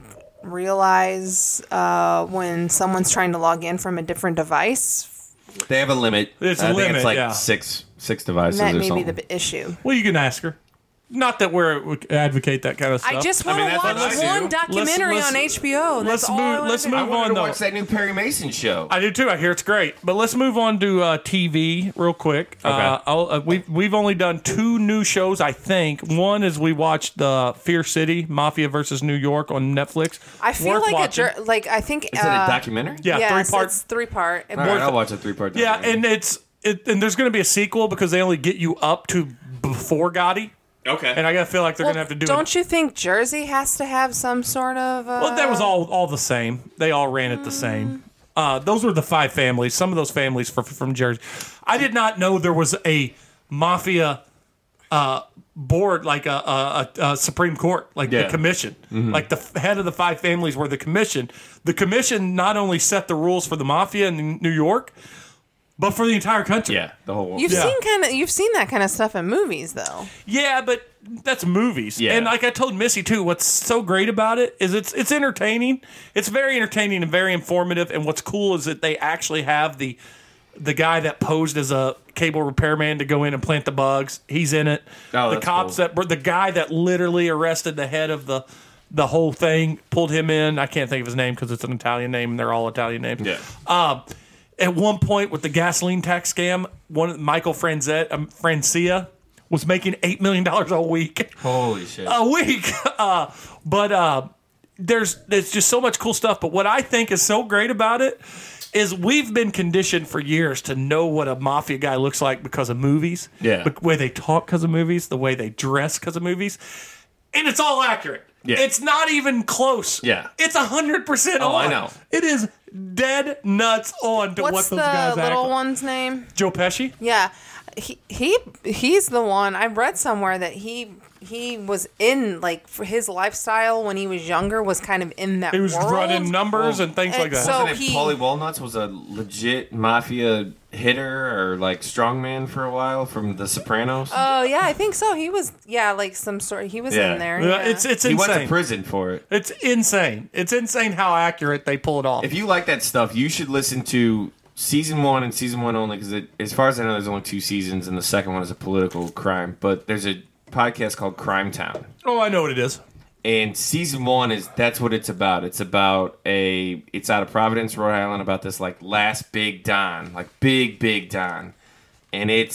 realize uh, when someone's trying to log in from a different device? They have a limit. It's a I think limit, it's like yeah. six six devices That or may be something. the issue. Well, you can ask her. Not that we're we advocate that kind of stuff. I just I want mean, to that's what watch I do. one documentary Let's- on let's- H B O. That's let's all move- I wanna let's do. move I wanted on, to though. watch that new Perry Mason show. I do too. I hear it's great. But let's move on to uh, T V real quick. Okay. Uh, I'll, uh, we've we've only done two new shows, I think. One is we watched the Fear City Mafia versus New York on Netflix. I feel Worth like watching. a jer- like I think Is it uh, a documentary? Yeah, yes, three part. it's three part. All right, I'll watch a three part. Yeah, and it's it, and there's going to be a sequel because they only get you up to before Gotti, okay. and I gotta feel like they're Well, going to have to do. don't it. you think Jersey has to have some sort of? Uh, Well, that was all all the same. They all ran it the same. Uh, those were the five families. Some of those families from from Jersey. I did not know there was a mafia uh, board, like a, a, a, a Supreme Court, like Yeah. the commission. Like the f- head of the five families were the commission. The commission not only set the rules for the mafia in New York, but for the entire country. Yeah, the whole. You've Yeah. seen kind of you've seen that kind of stuff in movies though. Yeah, but that's movies. Yeah. And like I told Missy too, what's so great about it is it's it's entertaining. It's very entertaining and very informative. And what's cool is that they actually have the the guy that posed as a cable repairman to go in and plant the bugs. He's in it. Oh, the that's cops cool. that were the guy that literally arrested the head of the the whole thing, pulled him in. I can't think of his name because it's an Italian name and they're all Italian names. Yeah. Um, at one point with the gasoline tax scam, one Michael Franzet, um, Francia was making eight million dollars a week. Holy shit. A week. Uh, but uh, there's there's just so much cool stuff. But what I think is so great about it is we've been conditioned for years to know what a mafia guy looks like because of movies. Yeah. The way they talk because of movies, the way they dress because of movies. And it's all accurate. Yeah. It's not even close. Yeah. It's one hundred percent Oh, on. I know. It is dead nuts on to What's what the those guys act little like. one's name? Joe Pesci? Yeah, he he he's the one. I read somewhere that he he was in like for his lifestyle when he was younger was kind of in that. He was world. running numbers and things And like that. so- Wasn't it he- Paulie Walnuts was a legit mafia hitter or like strongman for a while from The Sopranos? Oh yeah, I think so. He was yeah, like some sort. He was Yeah. in there. Yeah, Yeah. It's it's he insane. went to prison for it. It's insane. It's insane how accurate they pull it off. If you like that stuff, you should listen to season one and season one only because, as far as I know, there's only two seasons, and the second one is a political crime. But there's a podcast called Crime Town, oh, I know what it is. and season one is that's what it's about. It's about a it's out of Providence, Rhode Island, about this like last big Don, like big big Don, and it's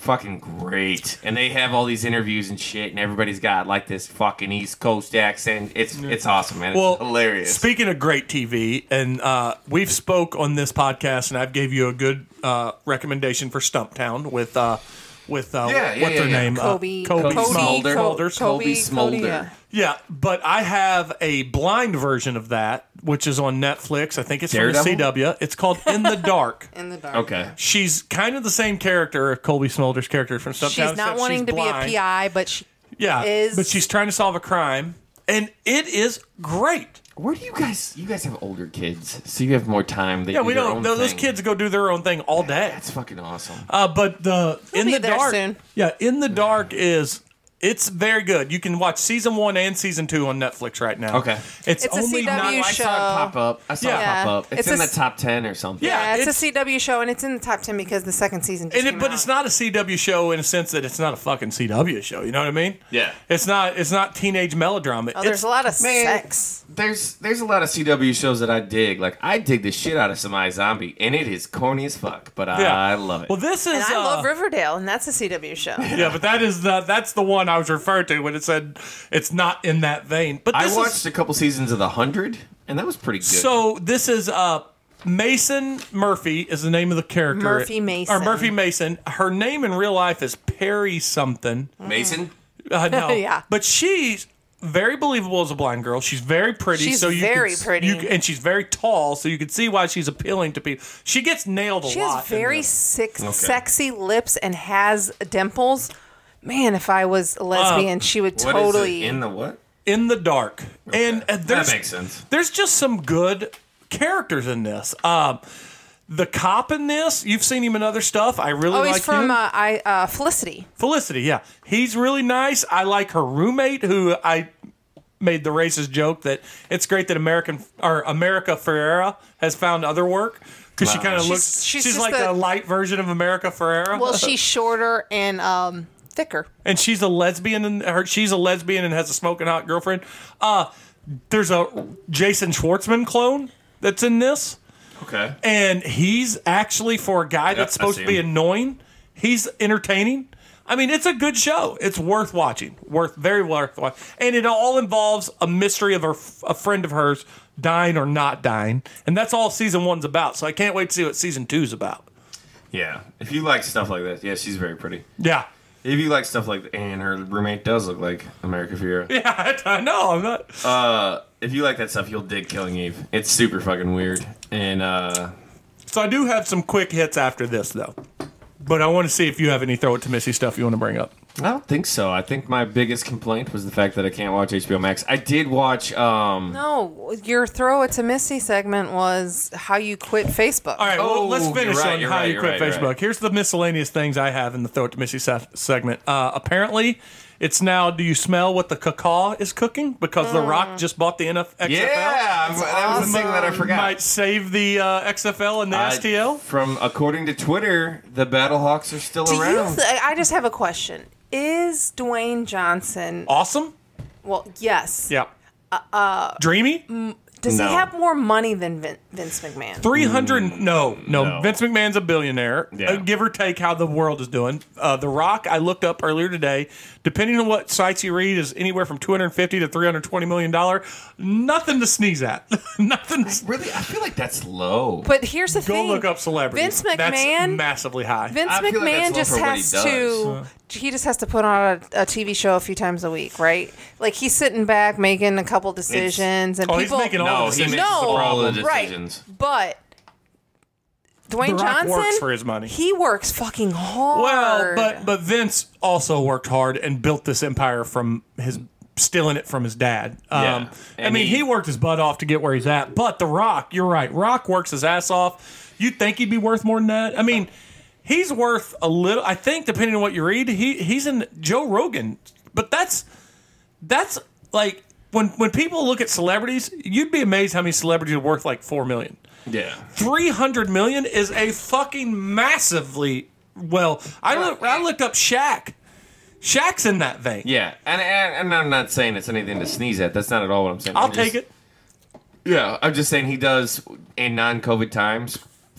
fucking great. And they have all these interviews and shit, and everybody's got like this fucking East Coast accent. It's it's awesome, man. It's Well, hilarious. Speaking of great T V, and uh, we've spoke on this podcast, and I've gave you a good uh, recommendation for Stumptown with uh, with uh, Yeah, yeah, what's yeah, her yeah. name? Kobe, Uh, Kobe Cody Smolder. Co- Smulders. Kobe Kobe Smolder. yeah. Yeah, but I have a blind version of that, which is on Netflix. I think it's from the Daredevil? C W. It's called In the Dark. In the dark. Okay. She's kind of the same character, Colby Smolder's character from Stumptown. She's not except wanting she's to blind. be a P I, but she Yeah, is. but she's trying to solve a crime, and it is great. Where do you guys? You guys have older kids, so you have more time. They Yeah, do we their don't. own Those thing. kids go do their own thing all day. That's fucking awesome. Uh, but the in be the there dark, soon. yeah, in the dark is it's very good. You can watch season one and season two on Netflix right now. Okay. it's, It's a only C W not. I show. saw it pop up. I saw Yeah. it pop up. It's, It's in a the s- top ten or something. Yeah, Yeah, it's, it's- a C W show, and it's in the top ten because the second season just And it, came but out. it's not a C W show in a sense that it's not a fucking C W show. You know what I mean? Yeah. It's not. It's not teenage melodrama. Oh, it's, there's a lot of Man, sex. There's there's a lot of C W shows that I dig. Like I dig the shit out of some iZombie, and it is corny as fuck, but Yeah. I love it. Well, this is. And I uh, love Riverdale, and that's a C W show. Yeah, but that is the that's the one I was referring to when it said it's not in that vein. But I this watched is, a couple seasons of The Hundred, and that was pretty good. so this is uh Mason Murphy is the name of the character. Murphy Mason. Or Murphy Mason. Her name in real life is Perry something. Mason, Uh, no. Yeah. But she's very believable as a blind girl. She's very pretty. She's so you very can, pretty. You, and she's very tall, so you can see why she's appealing to people. She gets nailed a She lot. has in very this. sick, sexy lips and has dimples. Man, if I was a Uh, lesbian, she would what is totally. it? In the what? In the dark. And uh, there's, That makes sense. There's just some good characters in this. Um, the cop in this, you've seen him in other stuff. I really oh, like he's from him. uh, I uh, Felicity. Felicity, yeah. He's really nice. I like her roommate, who I made the racist joke that it's great that American or America Ferrera has found other work because she Wow. kind of She's- looks. she's She's, just like the- a light version of America Ferrera. Well, she's shorter and um, thicker. and she's a lesbian, and her she's a lesbian and has a smoking hot girlfriend. Uh there's a Jason Schwartzman clone that's in this. Okay. And he's actually, for a guy that's I supposed see to be him. annoying, he's entertaining. I mean, it's a good show. It's worth watching. Worth very worth watching. And it all involves a mystery of her, a friend of hers dying or not dying, and that's all season one's about. So I can't wait to see what season two's about. Yeah. If you like stuff like that, yeah, she's very pretty. Yeah, If you like stuff like that, and her roommate does look like America Ferrera. yeah. I know. I'm not. Uh, if you like that stuff, you'll dig Killing Eve. It's super fucking weird. And uh, So I do have some quick hits after this, though. But I want to see if you have any throw it to Missy stuff you want to bring up. I don't think so. I think my biggest complaint was the fact that I can't watch H B O Max. I did watch. Um, No, your throw it to Missy segment was how you quit Facebook. All right, well, Oh, let's you're finish right, on you're how right, you you're quit right, you're Facebook. right. Here's the miscellaneous things I have in the Throw It to Missy se- segment. Uh, apparently, it's now, do you smell what the cacao is cooking? Because The Rock just bought the N F X F L. yeah, that was the thing that I forgot. Might save the uh, X F L and the I- S T L. From according to Twitter, the Battlehawks are still Do you around. th- I just have a question. Is Dwayne Johnson? Awesome. Well, yes. Yeah. Uh, Dreamy? Does No. he have more money than Vin- Vince McMahon? three hundred. No, no, no. Vince McMahon's a billionaire. Yeah. Uh, give or take how the world is doing. Uh, the Rock, I looked up earlier today, depending on what sites you read, is anywhere from two hundred fifty to three hundred twenty million dollars. Nothing to sneeze at. Nothing to Really, I feel like that's low. But here's the Go thing. look up celebrities. Vince That's McMahon. massively high. Vince I feel like McMahon that's just low for what he has does. to. He just has to put on a, a T V show a few times a week, right? Like he's sitting back making a couple decisions, and oh, people. he's making all no, the he decisions. makes No, all the right. decisions. But Dwayne The Rock Johnson works for his money. He works fucking hard. Well, but but Vince also worked hard and built this empire from his stealing it from his dad. Um, Yeah. I And mean, he, he- worked his butt off to get where he's at. But The Rock, you're right. Rock works his ass off. You'd think he'd be worth more than that. I mean, he's worth a little. I think depending on what you read, he he's in Joe Rogan. But that's that's like when when people look at celebrities, you'd be amazed how many celebrities are worth like four million. Yeah. three hundred million is a fucking massively well. I look, I looked up Shaq. Shaq's in that vein. Yeah, and, and and I'm not saying it's anything to sneeze at. That's not at all what I'm saying. I'll I'm just- take it. Yeah, I'm just saying he does in non-COVID times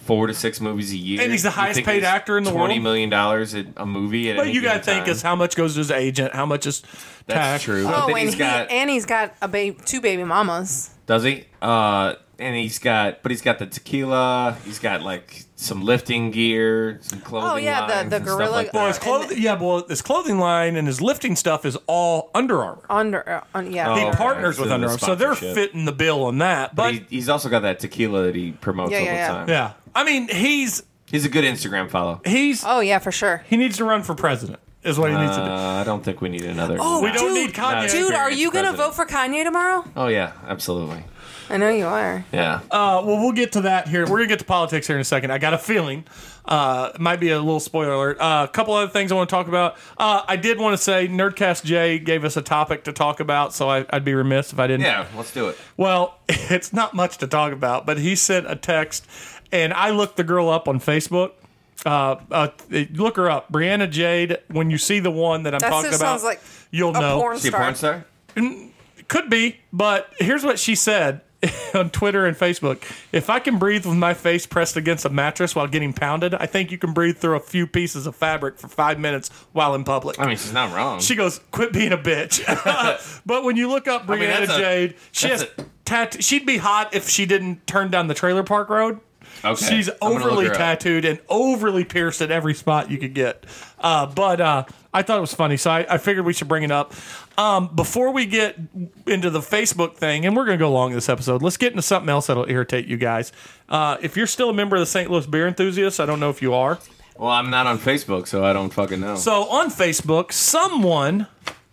four to six movies a year. And he's the You highest think paid he's actor in the twenty world? million dollars a a movie. At But any you got to given think time. is how much goes to his agent, how much is That's tax. true. Oh, But then and, he's he, got and he's got a ba- two baby mamas. does he? Uh, and he's got, but he's got the tequila. He's got like some lifting gear, some clothing. Oh, yeah, the- lines the and stuff gorilla- like Well, that. his clothing, yeah, well, his clothing line and his lifting stuff is all Under Armour. Under, uh, un- yeah. Oh, He okay. partners So with the Under Armour, so they're sponsorship. fitting the bill on that. But, But he, he's also got that tequila that he promotes Yeah, all yeah, the yeah. time. yeah, I mean, he's He's a good Instagram follow. he's Oh, yeah, for sure. he needs to run for president. Is what he needs to do. Uh, I don't think we need another. Oh, We don't dude, need Kanye. Dude, are you going to President. vote for Kanye tomorrow? Oh yeah, absolutely. I know you are. Yeah. Uh, well, we'll get to that here. We're gonna get to politics here in a second. I got a feeling. Uh, it might be a little spoiler alert. Uh, a couple other things I want to talk about. Uh, I did want to say Nerdcast Jay gave us a topic to talk about, so I, I'd be remiss if I didn't. yeah, let's do it. Well, it's not much to talk about, but he sent a text, and I looked the girl up on Facebook. Uh, uh, look her up, Brianna Jade. When you see the one that I'm That talking just about, sounds like you'll a know. porn Is he a star. porn star? Could be, but here's what she said on Twitter and Facebook. If I can breathe with my face pressed against a mattress while getting pounded, I think you can breathe through a few pieces of fabric for five minutes while in public. I mean, she's not wrong. She goes, quit being a bitch. But when you look up I mean, Brianna that's a- Jade, she that's has tat- she'd be hot if she didn't turn down the Trailer Park Road. Okay, She's I'm gonna look overly her up. tattooed and overly pierced at every spot you could get. Uh, but uh, I thought it was funny, so I, I figured we should bring it up. Um, before we get into the Facebook thing, and we're going to go long this episode, let's get into something else that'll irritate you guys. Uh, if you're still a member of the Saint Louis Beer Enthusiasts, I don't know if you are. Well, I'm not on Facebook, so I don't fucking know. So on Facebook, someone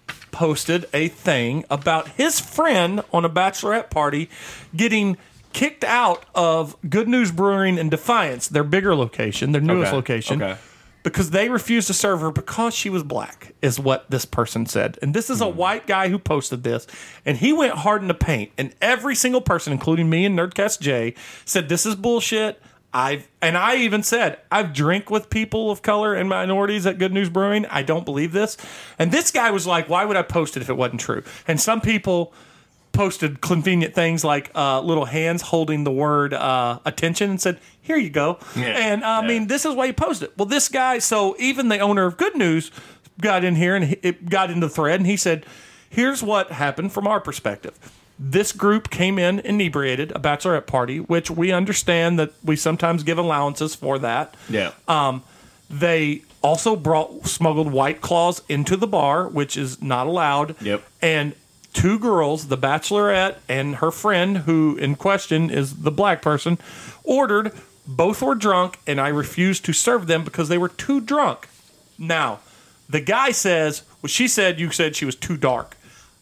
posted a thing about his friend on a bachelorette party getting kicked out of Good News Brewing in Defiance, their bigger location, their newest Okay, location, okay. because they refused to serve her because she was black, is what this person said. And this is a white guy who posted this, and he went hard in the paint. And every single person, including me and Nerdcast Jay, said this is bullshit. I've and I even said I've drank with people of color and minorities at Good News Brewing. I don't believe this. And this guy was like, "Why would I post it if it wasn't true?" And some people posted convenient things like uh, little hands holding the word uh, attention and said, "Here you go." Yeah. And uh, I Yeah. mean, this is why you post it. Well, this guy, so even the owner of Good News got in here and he- it got into the thread, and he said, "Here's what happened from our perspective. This group came in inebriated, a bachelorette party, which we understand that we sometimes give allowances for that. yeah. Um, They also brought smuggled White Claws into the bar, which is not allowed. Yep. And two girls, the bachelorette and her friend, who in question is the black person, ordered. Both were drunk, and I refused to serve them because they were too drunk. Now, the guy says, well, she said you said she was too dark.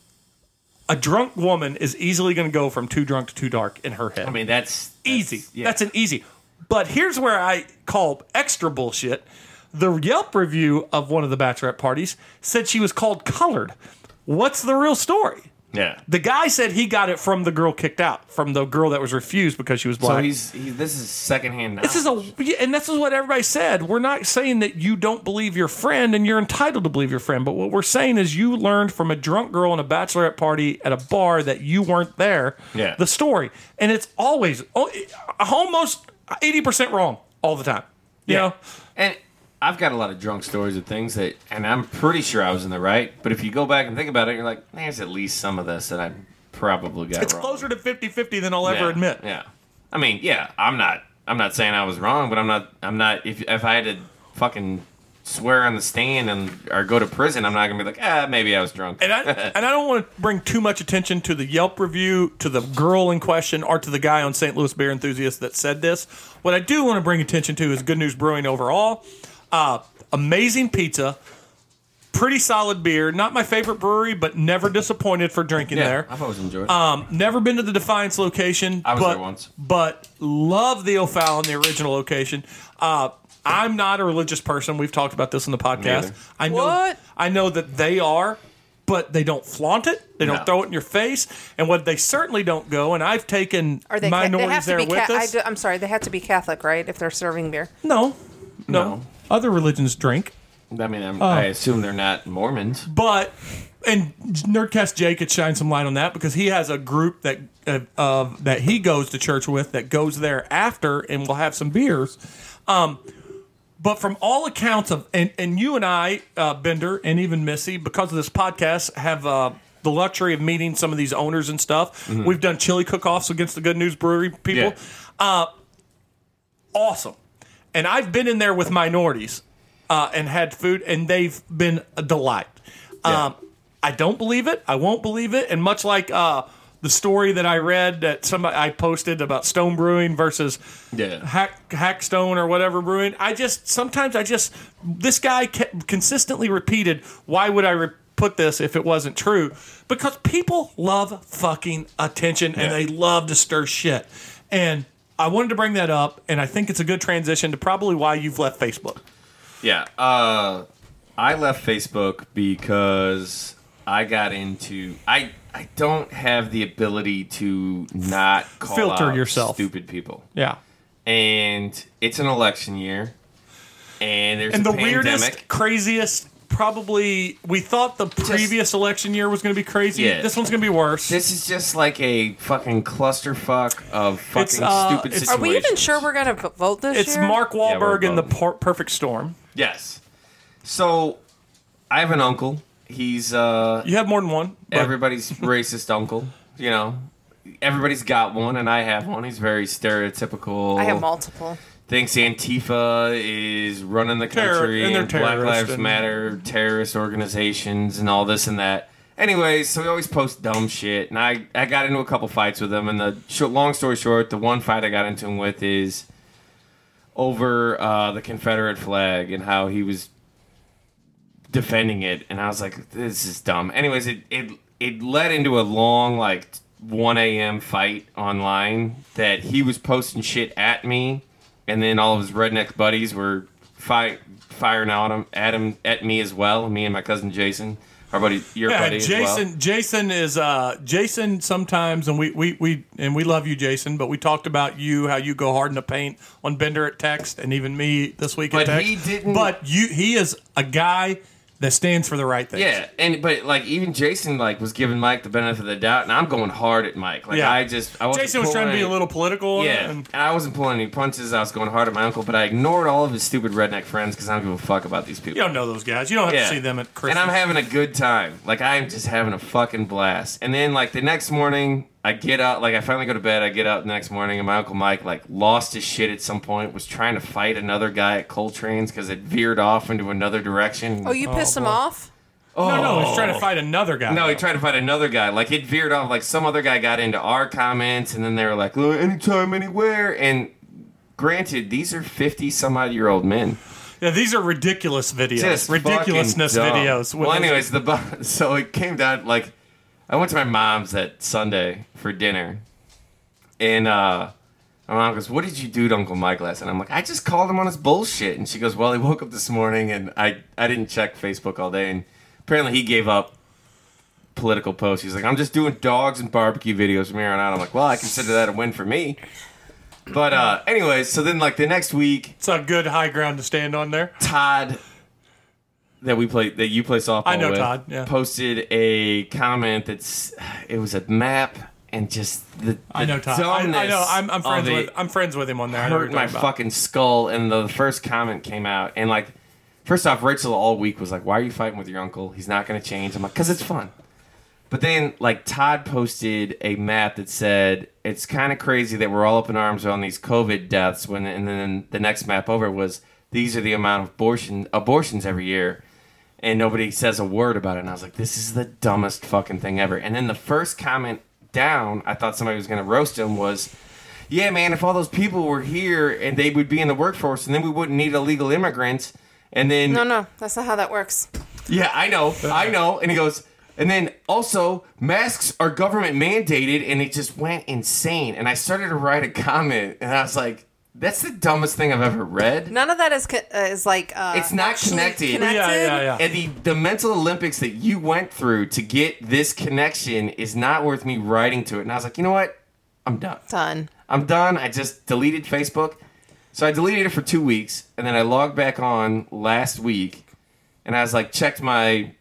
A drunk woman is easily going to go from too drunk to too dark in her head. I mean, that's, that's Easy. yeah. That's an easy. But here's where I call extra bullshit. The Yelp review of one of the bachelorette parties said she was called colored. What's the real story? yeah. The guy said he got it from the girl kicked out, from the girl that was refused because she was black. So he's he, this is secondhand knowledge. This is a, yeah, and this is what everybody said. We're not saying that you don't believe your friend and you're entitled to believe your friend, but what we're saying is you learned from a drunk girl in a bachelorette party at a bar that you weren't there. Yeah. The story, and it's always oh, almost eighty percent wrong all the time. You know, And I've got a lot of drunk stories of things that, and I'm pretty sure I was in the right. But if you go back and think about it, you're like, there's at least some of this that I probably got it's wrong. closer to fifty-fifty than I'll yeah, ever admit. Yeah. I mean, yeah, I'm not. I'm not saying I was wrong, but I'm not. I'm not. If if I had to fucking swear on the stand and or go to prison, I'm not gonna be like, ah, maybe I was drunk. And I and I don't want to bring too much attention to the Yelp review, to the girl in question, or to the guy on Saint Louis Beer Enthusiast that said this. What I do want to bring attention to is Good News Brewing overall. Uh, amazing pizza, pretty solid beer. Not my favorite brewery, but never disappointed for drinking yeah, there. I've always enjoyed it. Um, never been to the Defiance location. I was but, there once. But love the O'Fallon, the original location. Uh, I'm not a religious person. We've talked about this in the podcast. Neither. I know. What? I know that they are, but they don't flaunt it. They don't No. throw it in your face. And what they certainly don't go. And I've taken Are they? Ca- they minorities have to there be. with Ca- I us. do, I'm sorry. They have to be Catholic, right? If they're serving beer. no, no, No. Other religions drink. I mean, I'm, uh, I assume they're not Mormons. But and Nerdcast Jake could shine some light on that because he has a group that uh, uh, that he goes to church with that goes there after and will have some beers. Um, but from all accounts of, and, and you and I, uh, Bender, and even Missy, because of this podcast, have uh, the luxury of meeting some of these owners and stuff. Mm-hmm. We've done chili cook-offs against the Good News Brewery people. Yeah. Uh, awesome. And I've been in there with minorities uh, and had food, and they've been a delight. Yeah. Um, I don't believe it. I won't believe it. And much like uh, the story that I read that somebody I posted about Stone Brewing versus Yeah. Hack Hackstone or whatever brewing, I just sometimes I just this guy kept consistently repeated, "Why would I re- put this if it wasn't true?" Because people love fucking attention and Yeah. they love to stir shit. And I wanted to bring that up, and I think it's a good transition to probably why you've left Facebook. Yeah. Uh, I left Facebook because I got into I I don't have the ability to not call Filter out yourself. stupid people. Yeah. And it's an election year, and there's And a the pandemic. weirdest, craziest, probably we thought the previous election year was going to be crazy. Yeah. This one's going to be worse. This is just like a fucking clusterfuck of fucking It's, uh, stupid it's- situations. Are we even sure we're gonna v- vote this it's year? Mark Yeah, we're Wahlberg in the voting. por- Perfect Storm. Yes. So, I have an uncle. He's uh, You have more than one. but- everybody's racist uncle. You know, everybody's got one, and I have one. He's very stereotypical. I have multiple. Thinks Antifa is running the Terror- country and and, they're Black terrorists Lives and- Matter, terrorist organizations, and all this and that. Anyways, so he always posts dumb shit, and I, I got into a couple fights with him. And the short, long story short, the one fight I got into him with is over uh, the Confederate flag and how he was defending it, and I was like, this is dumb. Anyways, it it it led into a long like one a.m. fight online that he was posting shit at me, and then all of his redneck buddies were fi- firing out him at him at me as well. Me and my cousin Jason, our buddy, your Yeah, buddy as Jason. well. Jason is uh, Jason. Sometimes, and we, we, we and we love you, Jason. But we talked about you, how you go hard in the paint on Bender at text, and even me this week But at text. he didn't- But you, he is a guy that stands for the right things. Yeah, and but like even Jason like was giving Mike the benefit of the doubt, and I'm going hard at Mike. Like Yeah. I just I wasn't Jason was trying to be pulling a any- little political. on it, Yeah, and- and I wasn't pulling any punches. I was going hard at my uncle, but I ignored all of his stupid redneck friends because I don't give a fuck about these people. you don't know those guys. You don't have Yeah. to see them at Christmas. And I'm having a good time. Like I'm just having a fucking blast. And then like the next morning, I get up. Like I finally go to bed. I get up the next morning, and my uncle Mike like lost his shit at some point. Was trying to fight another guy at Coltrane's because it veered off into another direction. Oh, you pissed him boy. off? no, no, he's trying to fight another guy. No, he tried to fight another guy. Like it veered off. Like some other guy got into our comments, and then they were like, "Look, anytime, anywhere." And granted, these are fifty some odd year old men. Yeah, these are ridiculous videos. Just Ridiculousness fucking dumb. videos. Well, anyways, the bu- so it came down like I went to my mom's that Sunday for dinner, and uh, my mom goes, "What did you do to Uncle Mike last night?" I'm like, "I just called him on his bullshit," and she goes, "Well, he woke up this morning, and I I didn't check Facebook all day, and apparently he gave up." Political posts. He's like, I'm just doing dogs and barbecue videos from here on out. I'm like, well, I consider that a win for me. But uh anyways, so then like the next week, It's a good high ground to stand on there. Todd that we play that you play softball I know with, Todd, yeah. posted a comment that's it was a map and just the, the I know Todd. I, I dumbness know. I'm, I'm friends of with. it I'm friends with him on there. I know what hurt you're my talking about. fucking skull. And the first comment came out, and like, first off, Rachel all week was like, "Why are you fighting with your uncle? He's not going to change." I'm like, "Cause it's fun." But then, like, Todd posted a map that said, it's kind of crazy that we're all up in arms on these COVID deaths. When, and then the next map over was, these are the amount of abortion, abortions every year. And nobody says a word about it. And I was like, this is the dumbest fucking thing ever. And then the first comment down, I thought somebody was going to roast him, was, yeah, man, if all those people were here and they would be in the workforce, and then we wouldn't need illegal immigrants. And then... No, no, that's not how that works. Yeah, I know, I know. And he goes... And then also, masks are government mandated, and it just went insane. And I started to write a comment, and I was like, that's the dumbest thing I've ever read. None of that is co- uh, is like uh, It's not actually connected. connected. Yeah, yeah, yeah. And the, the mental Olympics that you went through to get this connection is not worth me writing to it. And I was like, you know what? I'm done. Done. I'm done. I just deleted Facebook. So I deleted it for two weeks, and then I logged back on last week, and I was like, checked my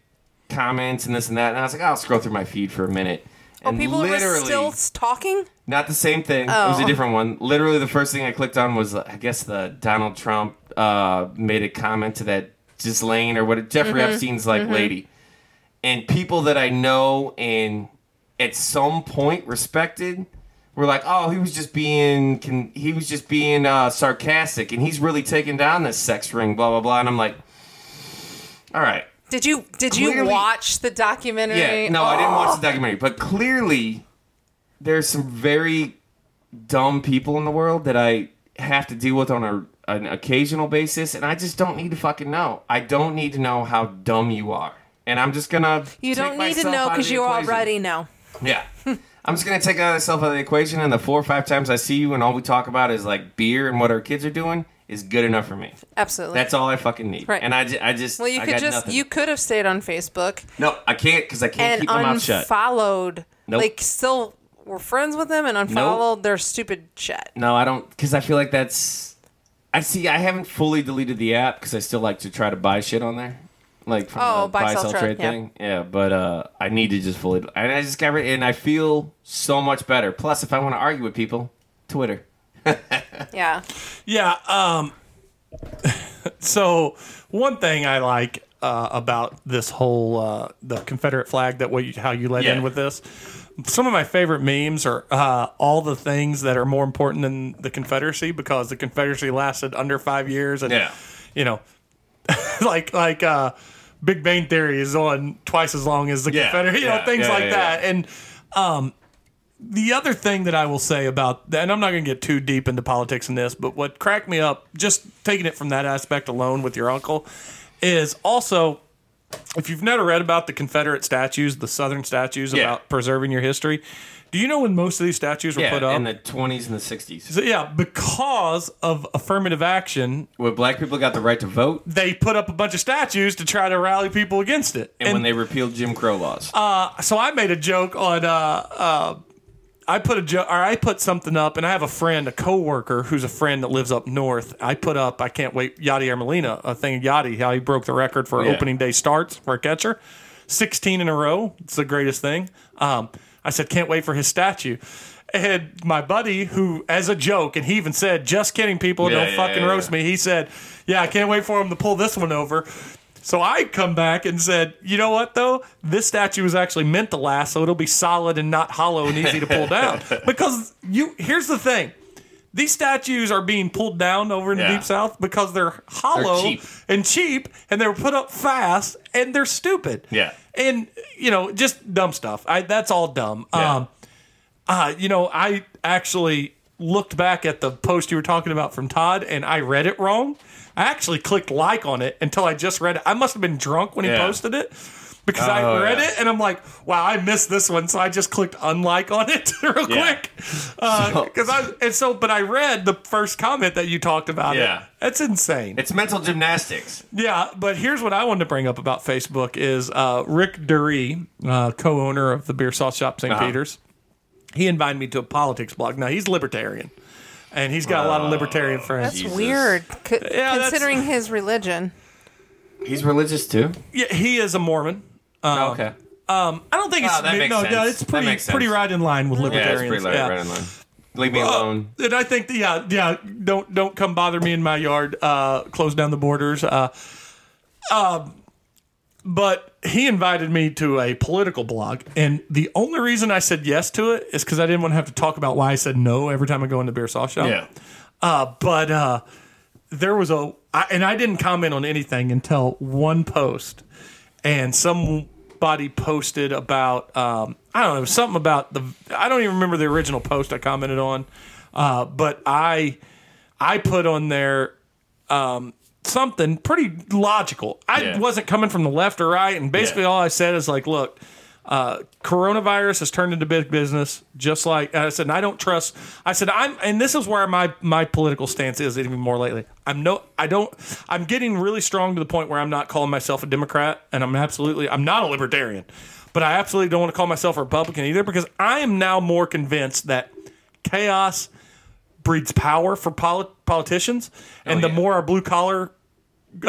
comments and this and that. And I was like, I'll scroll through my feed for a minute. And oh, people were still talking? Not the same thing. Oh. It was a different one. Literally, the first thing I clicked on was, I guess, the Donald Trump uh, made a comment to that Ghislaine or what Jeffrey mm-hmm. Epstein's like mm-hmm. lady. And people that I know and at some point respected were like, "Oh, he was just being can, he was just being uh, sarcastic, and he's really taking down this sex ring." Blah blah blah. And I'm like, "All right." Did you did clearly, you watch the documentary? Yeah, no, oh. I didn't watch the documentary, but clearly there's some very dumb people in the world that I have to deal with on a an occasional basis, and I just don't need to fucking know. I don't need to know how dumb you are, and I'm just gonna. You don't need to know because you equation. already know. Yeah. I'm just going to take myself out of the equation, and the four or five times I see you and all we talk about is, like, beer and what our kids are doing is good enough for me. Absolutely. That's all I fucking need. Right. And I, I just, Well, you I could got just, nothing. you could have stayed on Facebook. No, I can't because I can't keep my mouth shut. And unfollowed. Nope. Like, still were friends with them and unfollowed nope. their stupid shit. No, I don't, because I feel like that's, I see, I haven't fully deleted the app because I still like to try to buy shit on there. Like from oh, the buy, sell, trade, trade yeah. thing. Yeah, but uh, I need to just fully... And I just got rid... And I feel so much better. Plus, if I want to argue with people, Twitter. yeah. Yeah. Um, so, one thing I like uh, about this whole... Uh, the Confederate flag, that what you, how you led yeah. in with this... Some of my favorite memes are uh, all the things that are more important than the Confederacy because the Confederacy lasted under five years. And, yeah. you know... like like uh, Big Bang Theory is on twice as long as the yeah, Confederate, you know, yeah, things yeah, like yeah, that. Yeah. And um, the other thing that I will say about that, and I'm not going to get too deep into politics in this, but what cracked me up, just taking it from that aspect alone with your uncle, is also, if you've never read about the Confederate statues, the Southern statues yeah. about preserving your history, do you know when most of these statues were yeah, put up? In the twenties and the sixties. So, yeah, because of affirmative action. When black people got the right to vote. They put up a bunch of statues to try to rally people against it. And, and when they repealed Jim Crow laws. Uh, so I made a joke on... Uh, uh, I put a jo- or I put something up, and I have a friend, a coworker, who's a friend that lives up north. I put up, I can't wait, Yadier Molina, a thing of Yachty, how he broke the record for yeah. opening day starts for a catcher. sixteen in a row. It's the greatest thing. Um, I said, can't wait for his statue. And my buddy, who, as a joke, and he even said, just kidding, people, yeah, don't yeah, fucking yeah, roast yeah. me. He said, yeah, I can't wait for him to pull this one over. So I come back and said, you know what, though? This statue was actually meant to last, so it'll be solid and not hollow and easy to pull down. Because you, here's the thing. These statues are being pulled down over in yeah. the Deep South because they're hollow they're cheap. and cheap, and they were put up fast, and they're stupid. Yeah. And, you know, just dumb stuff. I, that's all dumb. Yeah. Um, uh, you know, I actually looked back at the post you were talking about from Todd, and I read it wrong. I actually clicked like on it until I just read it. I must have been drunk when he yeah. posted it. Because oh, I read yeah. it, and I'm like, wow, I missed this one, so I just clicked unlike on it real yeah. quick. Uh, so, I, and so, but I read the first comment that you talked about yeah. it. That's insane. It's mental gymnastics. Yeah, but here's what I wanted to bring up about Facebook is uh, Rick Dury, uh, co-owner of the Beer Sauce Shop Saint Uh-huh. Peter's, he invited me to a politics blog. Now, he's libertarian, and he's got a lot of libertarian friends. That's Jesus. weird, c- Yeah, that's- considering his religion. He's religious, too? Yeah, he is a Mormon. Um, oh, okay. Um, I don't think it's Oh, that makes no, sense. no, it's That pretty makes sense. pretty right in line with Yeah, it's libertarians. pretty right, yeah. right in line. Leave me Uh, alone. and I think, that, yeah, yeah, don't don't come bother me in my yard. Uh, close down the borders. Uh, um, but he invited me to a political blog, and the only reason I said yes to it is because I didn't want to have to talk about why I said no every time I go in the beer sauce shop. Yeah. Uh, but uh, there was a, I, and I didn't comment on anything until one post, and somebody posted about, um, I don't know, something about the, I don't even remember the original post I commented on, uh, but I, I put on there um, something pretty logical. I Yeah. wasn't coming from the left or right, and basically Yeah. all I said is like, look, Uh, coronavirus has turned into big business, just like and I said. And I don't trust. I said I'm, and this is where my my political stance is even more lately. I'm no, I don't. I'm getting really strong to the point where I'm not calling myself a Democrat, and I'm absolutely, I'm not a libertarian, but I absolutely don't want to call myself a Republican either because I am now more convinced that chaos breeds power for polit- politicians, and Oh, the yeah. more our blue collar uh,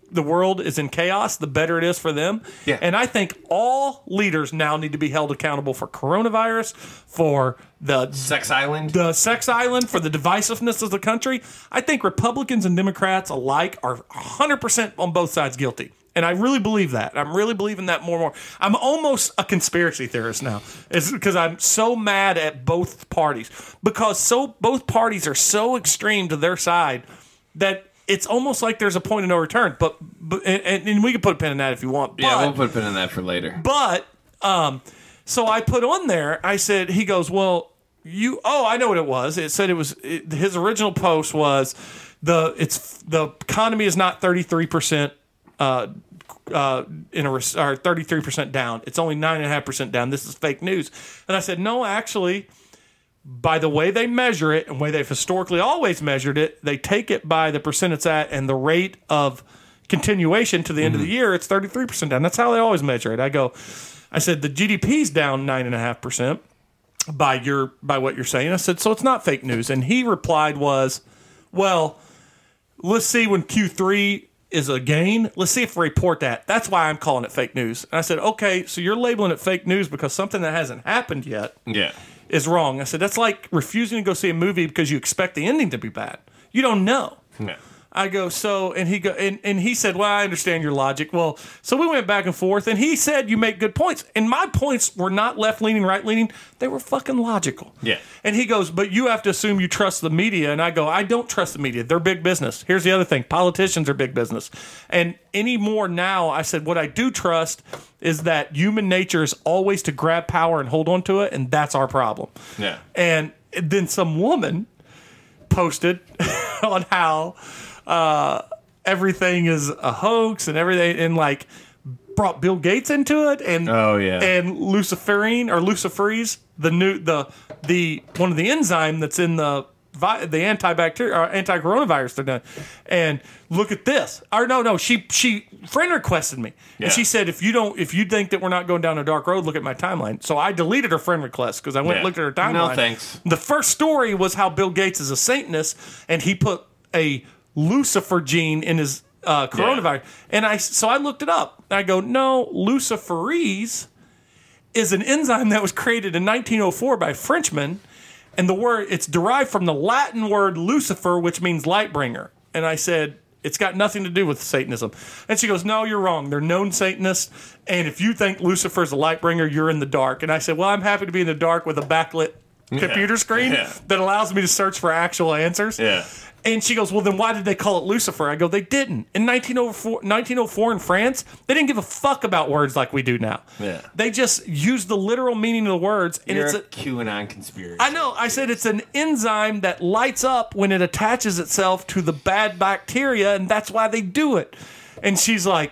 the world is in chaos, the better it is for them. Yeah. And I think all leaders now need to be held accountable for coronavirus, for the Sex Island. the sex island, for the divisiveness of the country. I think Republicans and Democrats alike are one hundred percent on both sides guilty. And I really believe that. I'm really believing that more and more. I'm almost a conspiracy theorist now. It's because I'm so mad at both parties. Because so both parties are so extreme to their side that it's almost like there's a point of no return. But, but and, and we can put a pin in that if you want. But, Yeah, we'll put a pin in that for later. But, um, so I put on there, I said, he goes, well, you, oh, I know what it was. It said it was, it, his original post was, the it's the economy is not thirty-three percent uh, uh, in a, or thirty-three percent down. It's only nine point five percent down. This is fake news. And I said, no, actually, by the way they measure it and the way they've historically always measured it, they take it by the percent it's at and the rate of continuation to the end mm-hmm. of the year, it's thirty-three percent down. That's how they always measure it. I go, I said, the G D P's down nine point five percent by your by what you're saying. I said, so it's not fake news. And he replied was, well, let's see when Q three is a gain. Let's see if we report that. That's why I'm calling it fake news. And I said, okay, so you're labeling it fake news because something that hasn't happened yet Yeah. is wrong. I said, that's like refusing to go see a movie because you expect the ending to be bad. You don't know. No. I go, so, and he go, and, and he said, well, I understand your logic. Well, so we went back and forth, and he said, you make good points. And my points were not left-leaning, right-leaning. They were fucking logical. Yeah. And he goes, but you have to assume you trust the media. And I go, I don't trust the media. They're big business. Here's the other thing. Politicians are big business. And anymore now, I said, what I do trust is that human nature is always to grab power and hold on to it, and that's our problem. Yeah. And then some woman posted on how uh, everything is a hoax and everything, and like brought Bill Gates into it, and oh yeah, and luciferine or luciferase, the new the the one of the enzyme that's in the vi- the antibacterial or anti-coronavirus they're done. And look at this. Or no, no, she she friend requested me, yeah. and she said if you don't if you think that we're not going down a dark road, look at my timeline. So I deleted her friend request because I went yeah. and looked at her timeline. No thanks. The first story was how Bill Gates is a Satanist, and he put a Lucifer gene in his uh, coronavirus. Yeah. And I so I looked it up. I go, no, luciferase is an enzyme that was created in nineteen oh four by Frenchmen, and the word it's derived from the Latin word Lucifer, which means light bringer. And I said, it's got nothing to do with Satanism. And she goes, no, you're wrong. They're known Satanists, and if you think Lucifer's a light bringer, you're in the dark. And I said, well, I'm happy to be in the dark with a backlit yeah. computer screen yeah. that allows me to search for actual answers. Yeah. And she goes, well, then why did they call it Lucifer? I go, they didn't. In nineteen oh four, nineteen oh four in France, they didn't give a fuck about words like we do now. Yeah. They just used the literal meaning of the words. And You're it's a a QAnon conspiracy. I know. I said it's an enzyme that lights up when it attaches itself to the bad bacteria, and that's why they do it. And she's like,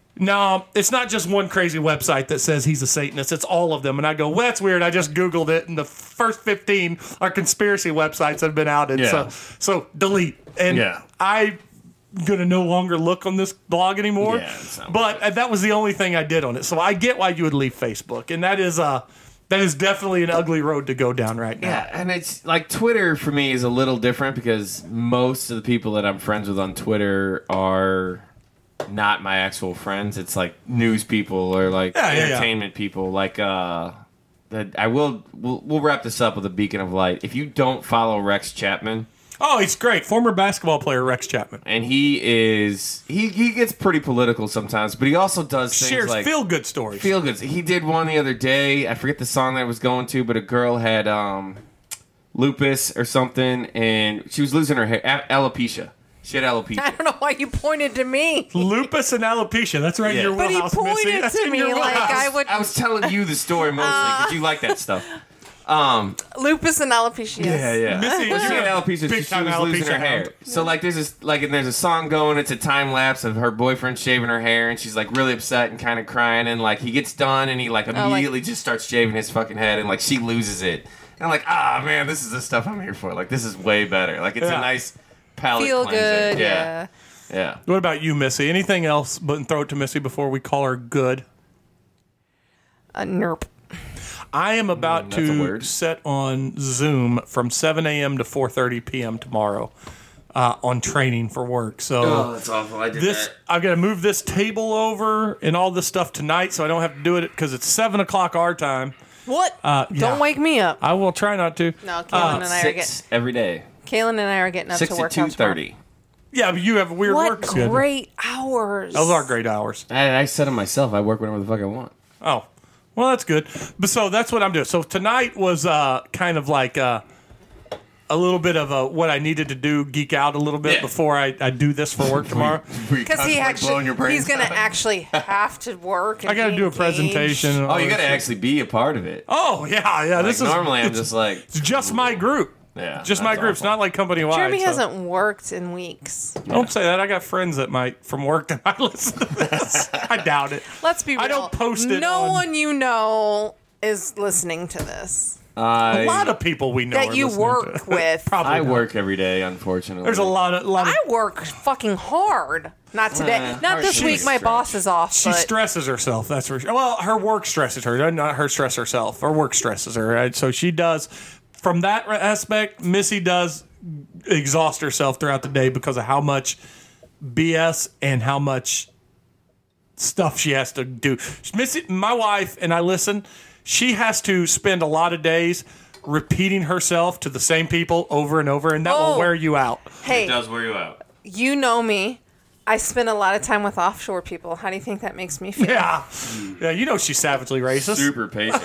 no, it's not just one crazy website that says he's a Satanist. It's all of them. And I go, well, that's weird. I just Googled it, and the first fifteen are conspiracy websites that have been outed. Yeah. So, so delete. And yeah. I'm going to no longer look on this blog anymore. Yeah, but uh, that was the only thing I did on it. So I get why you would leave Facebook. And that is uh, that is definitely an ugly road to go down right now. Yeah, and it's like Twitter for me is a little different because most of the people that I'm friends with on Twitter are not my actual friends. It's like news people or like yeah, yeah, entertainment yeah. people. Like uh, that I will we'll, we'll wrap this up with a beacon of light. If you don't follow Rex Chapman. Oh, he's great. Former basketball player Rex Chapman. And he is he, he gets pretty political sometimes, but he also does things Shares like feel good stories. Feel good. He did one the other day. I forget the song that I was going to, but a girl had um, lupus or something, and she was losing her hair. A- alopecia. She had alopecia. I don't know why you pointed to me. Lupus and alopecia. That's right Yeah. in your But he wheelhouse, Missy. pointed That's to in me your like wheelhouse. I would. I was telling you the story mostly because you like that stuff. Um, Lupus and alopecia. yeah, yeah. Missy, Well, she you're had a alopecia. so big She time was losing alopecia her hair. hound. So like, there's this like, and there's a song going. It's a time lapse of her boyfriend shaving her hair, and she's like really upset and kind of crying. And like, he gets done, and he like immediately just starts shaving his fucking head, and like she loses it. And I'm like, ah, man, this is the stuff I'm here for. Like, this is way better. Like, it's Yeah. a nice palate Feel cleanser. good. Yeah. Yeah. yeah. What about you, Missy? Anything else but throw it to Missy before we call her good? A nerp. I am about Mm, that's a to word. set on Zoom from seven a.m. to four thirty p.m. tomorrow uh, on training for work. So Oh, that's awful. I did this that. I've got to move this table over and all this stuff tonight, so I don't have to do it because it's seven o'clock our time. What? Uh, yeah. Don't wake me up. I will try not to. No, Kaylin Uh, and I are getting. Six every day. Kaylin and I are getting up Six to to work two out tomorrow. thirty. Yeah, but you have a weird What work schedule. great hours! Those are great hours. I, I said it myself. I work whenever the fuck I want. Oh, well, that's good. But so that's what I'm doing. So tonight was uh, kind of like uh, a little bit of a, what I needed to do, geek out a little bit Yeah. before I, I do this for work tomorrow. Because he actually, he's gonna actually have to work. And I got to be do a engaged. presentation. and Oh, all you this got to shit. actually be a part of it. Oh yeah, yeah. Like, This is normally I'm it's, just like, it's just my group. yeah, Just my that's group. It's awful. not like company wide. Jeremy so. hasn't worked in weeks. Don't say that. I got friends that might from work that might listen to this. I doubt it. Let's be real. I don't post it No on- one you know is listening to this. I, A lot of people we know That are you listening work to- with. Probably I not. work every day, unfortunately. There's a lot of lot of. I work fucking hard. Not today. Uh, Not hard this is week. a My stretch. boss is off. She but stresses herself. That's for sure. Well, her work stresses her, not her stress herself. Her work stresses her. Right? So she does. From that aspect, Missy does exhaust herself throughout the day because of how much B S and how much stuff she has to do. Missy, my wife, and I listen. She has to spend a lot of days repeating herself to the same people over and over, and that Oh. will wear you out. hey, It does wear you out. you know me. I spend a lot of time with offshore people. How do you think that makes me feel? Yeah, yeah. You know she's savagely racist. Super patient.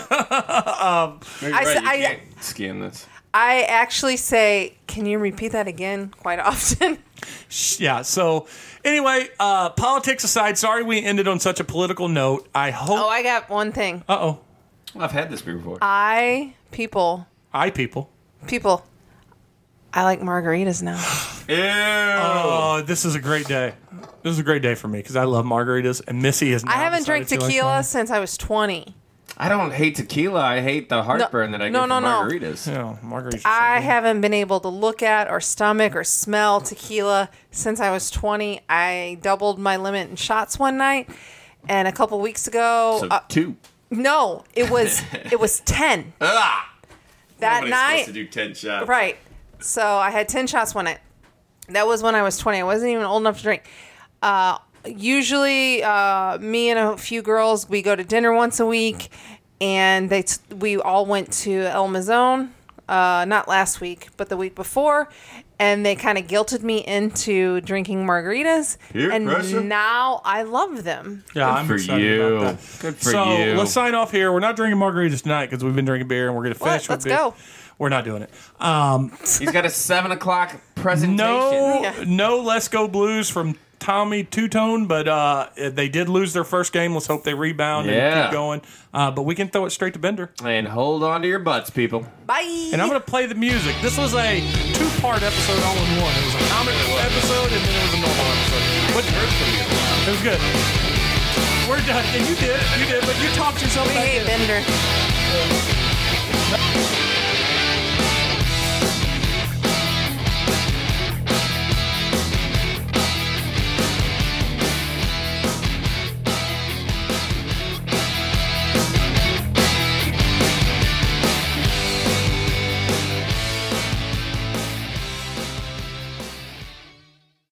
um, Maybe I right, s- you I- can't scan this. I actually say, can you repeat that again quite often? Yeah. So anyway, uh, politics aside, sorry we ended on such a political note. I hope. Oh, I got one thing. Uh oh. Well, I've had this beer before. I, people, I people. people, I like margaritas now. Ew. Oh, this is a great day. This is a great day for me because I love margaritas, and Missy is. I haven't drank tequila since I was twenty. I don't hate tequila. I hate the heartburn that I no, get no, from no. margaritas. Yeah, margaritas. I haven't been able to look at or stomach or smell tequila since I was twenty. I doubled my limit in shots one night, and a couple weeks ago, So uh, two. no, it was it was ten Ah! that Nobody's night. supposed to do ten shots. Right. So I had ten shots one night. That was when I was twenty. I wasn't even old enough to drink. Uh, usually, uh, me and a few girls, we go to dinner once a week, and they t- we all went to El Mazone. Uh, not last week, but the week before, and they kind of guilted me into drinking margaritas, Peer and pressure? now I love them. Yeah, I'm for excited you. about that. Good for so you. let's sign off here. We're not drinking margaritas tonight because we've been drinking beer, and we're going to What? finish Let's with beer. go. We're not doing it. Um, He's got a seven o'clock presentation. no, Yeah. no, Let's Go Blues from Tommy Two Tone, but uh, they did lose their first game. Let's hope they rebound and Yeah. keep going. Uh, but we can throw it straight to Bender. And hold on to your butts, people. Bye. And I'm going to play the music. This was a two-part episode all in one. It was a comic episode and then it was a normal episode. But it was good. We're done. And you did. You did. But you talked yourself we back hate in. Bender.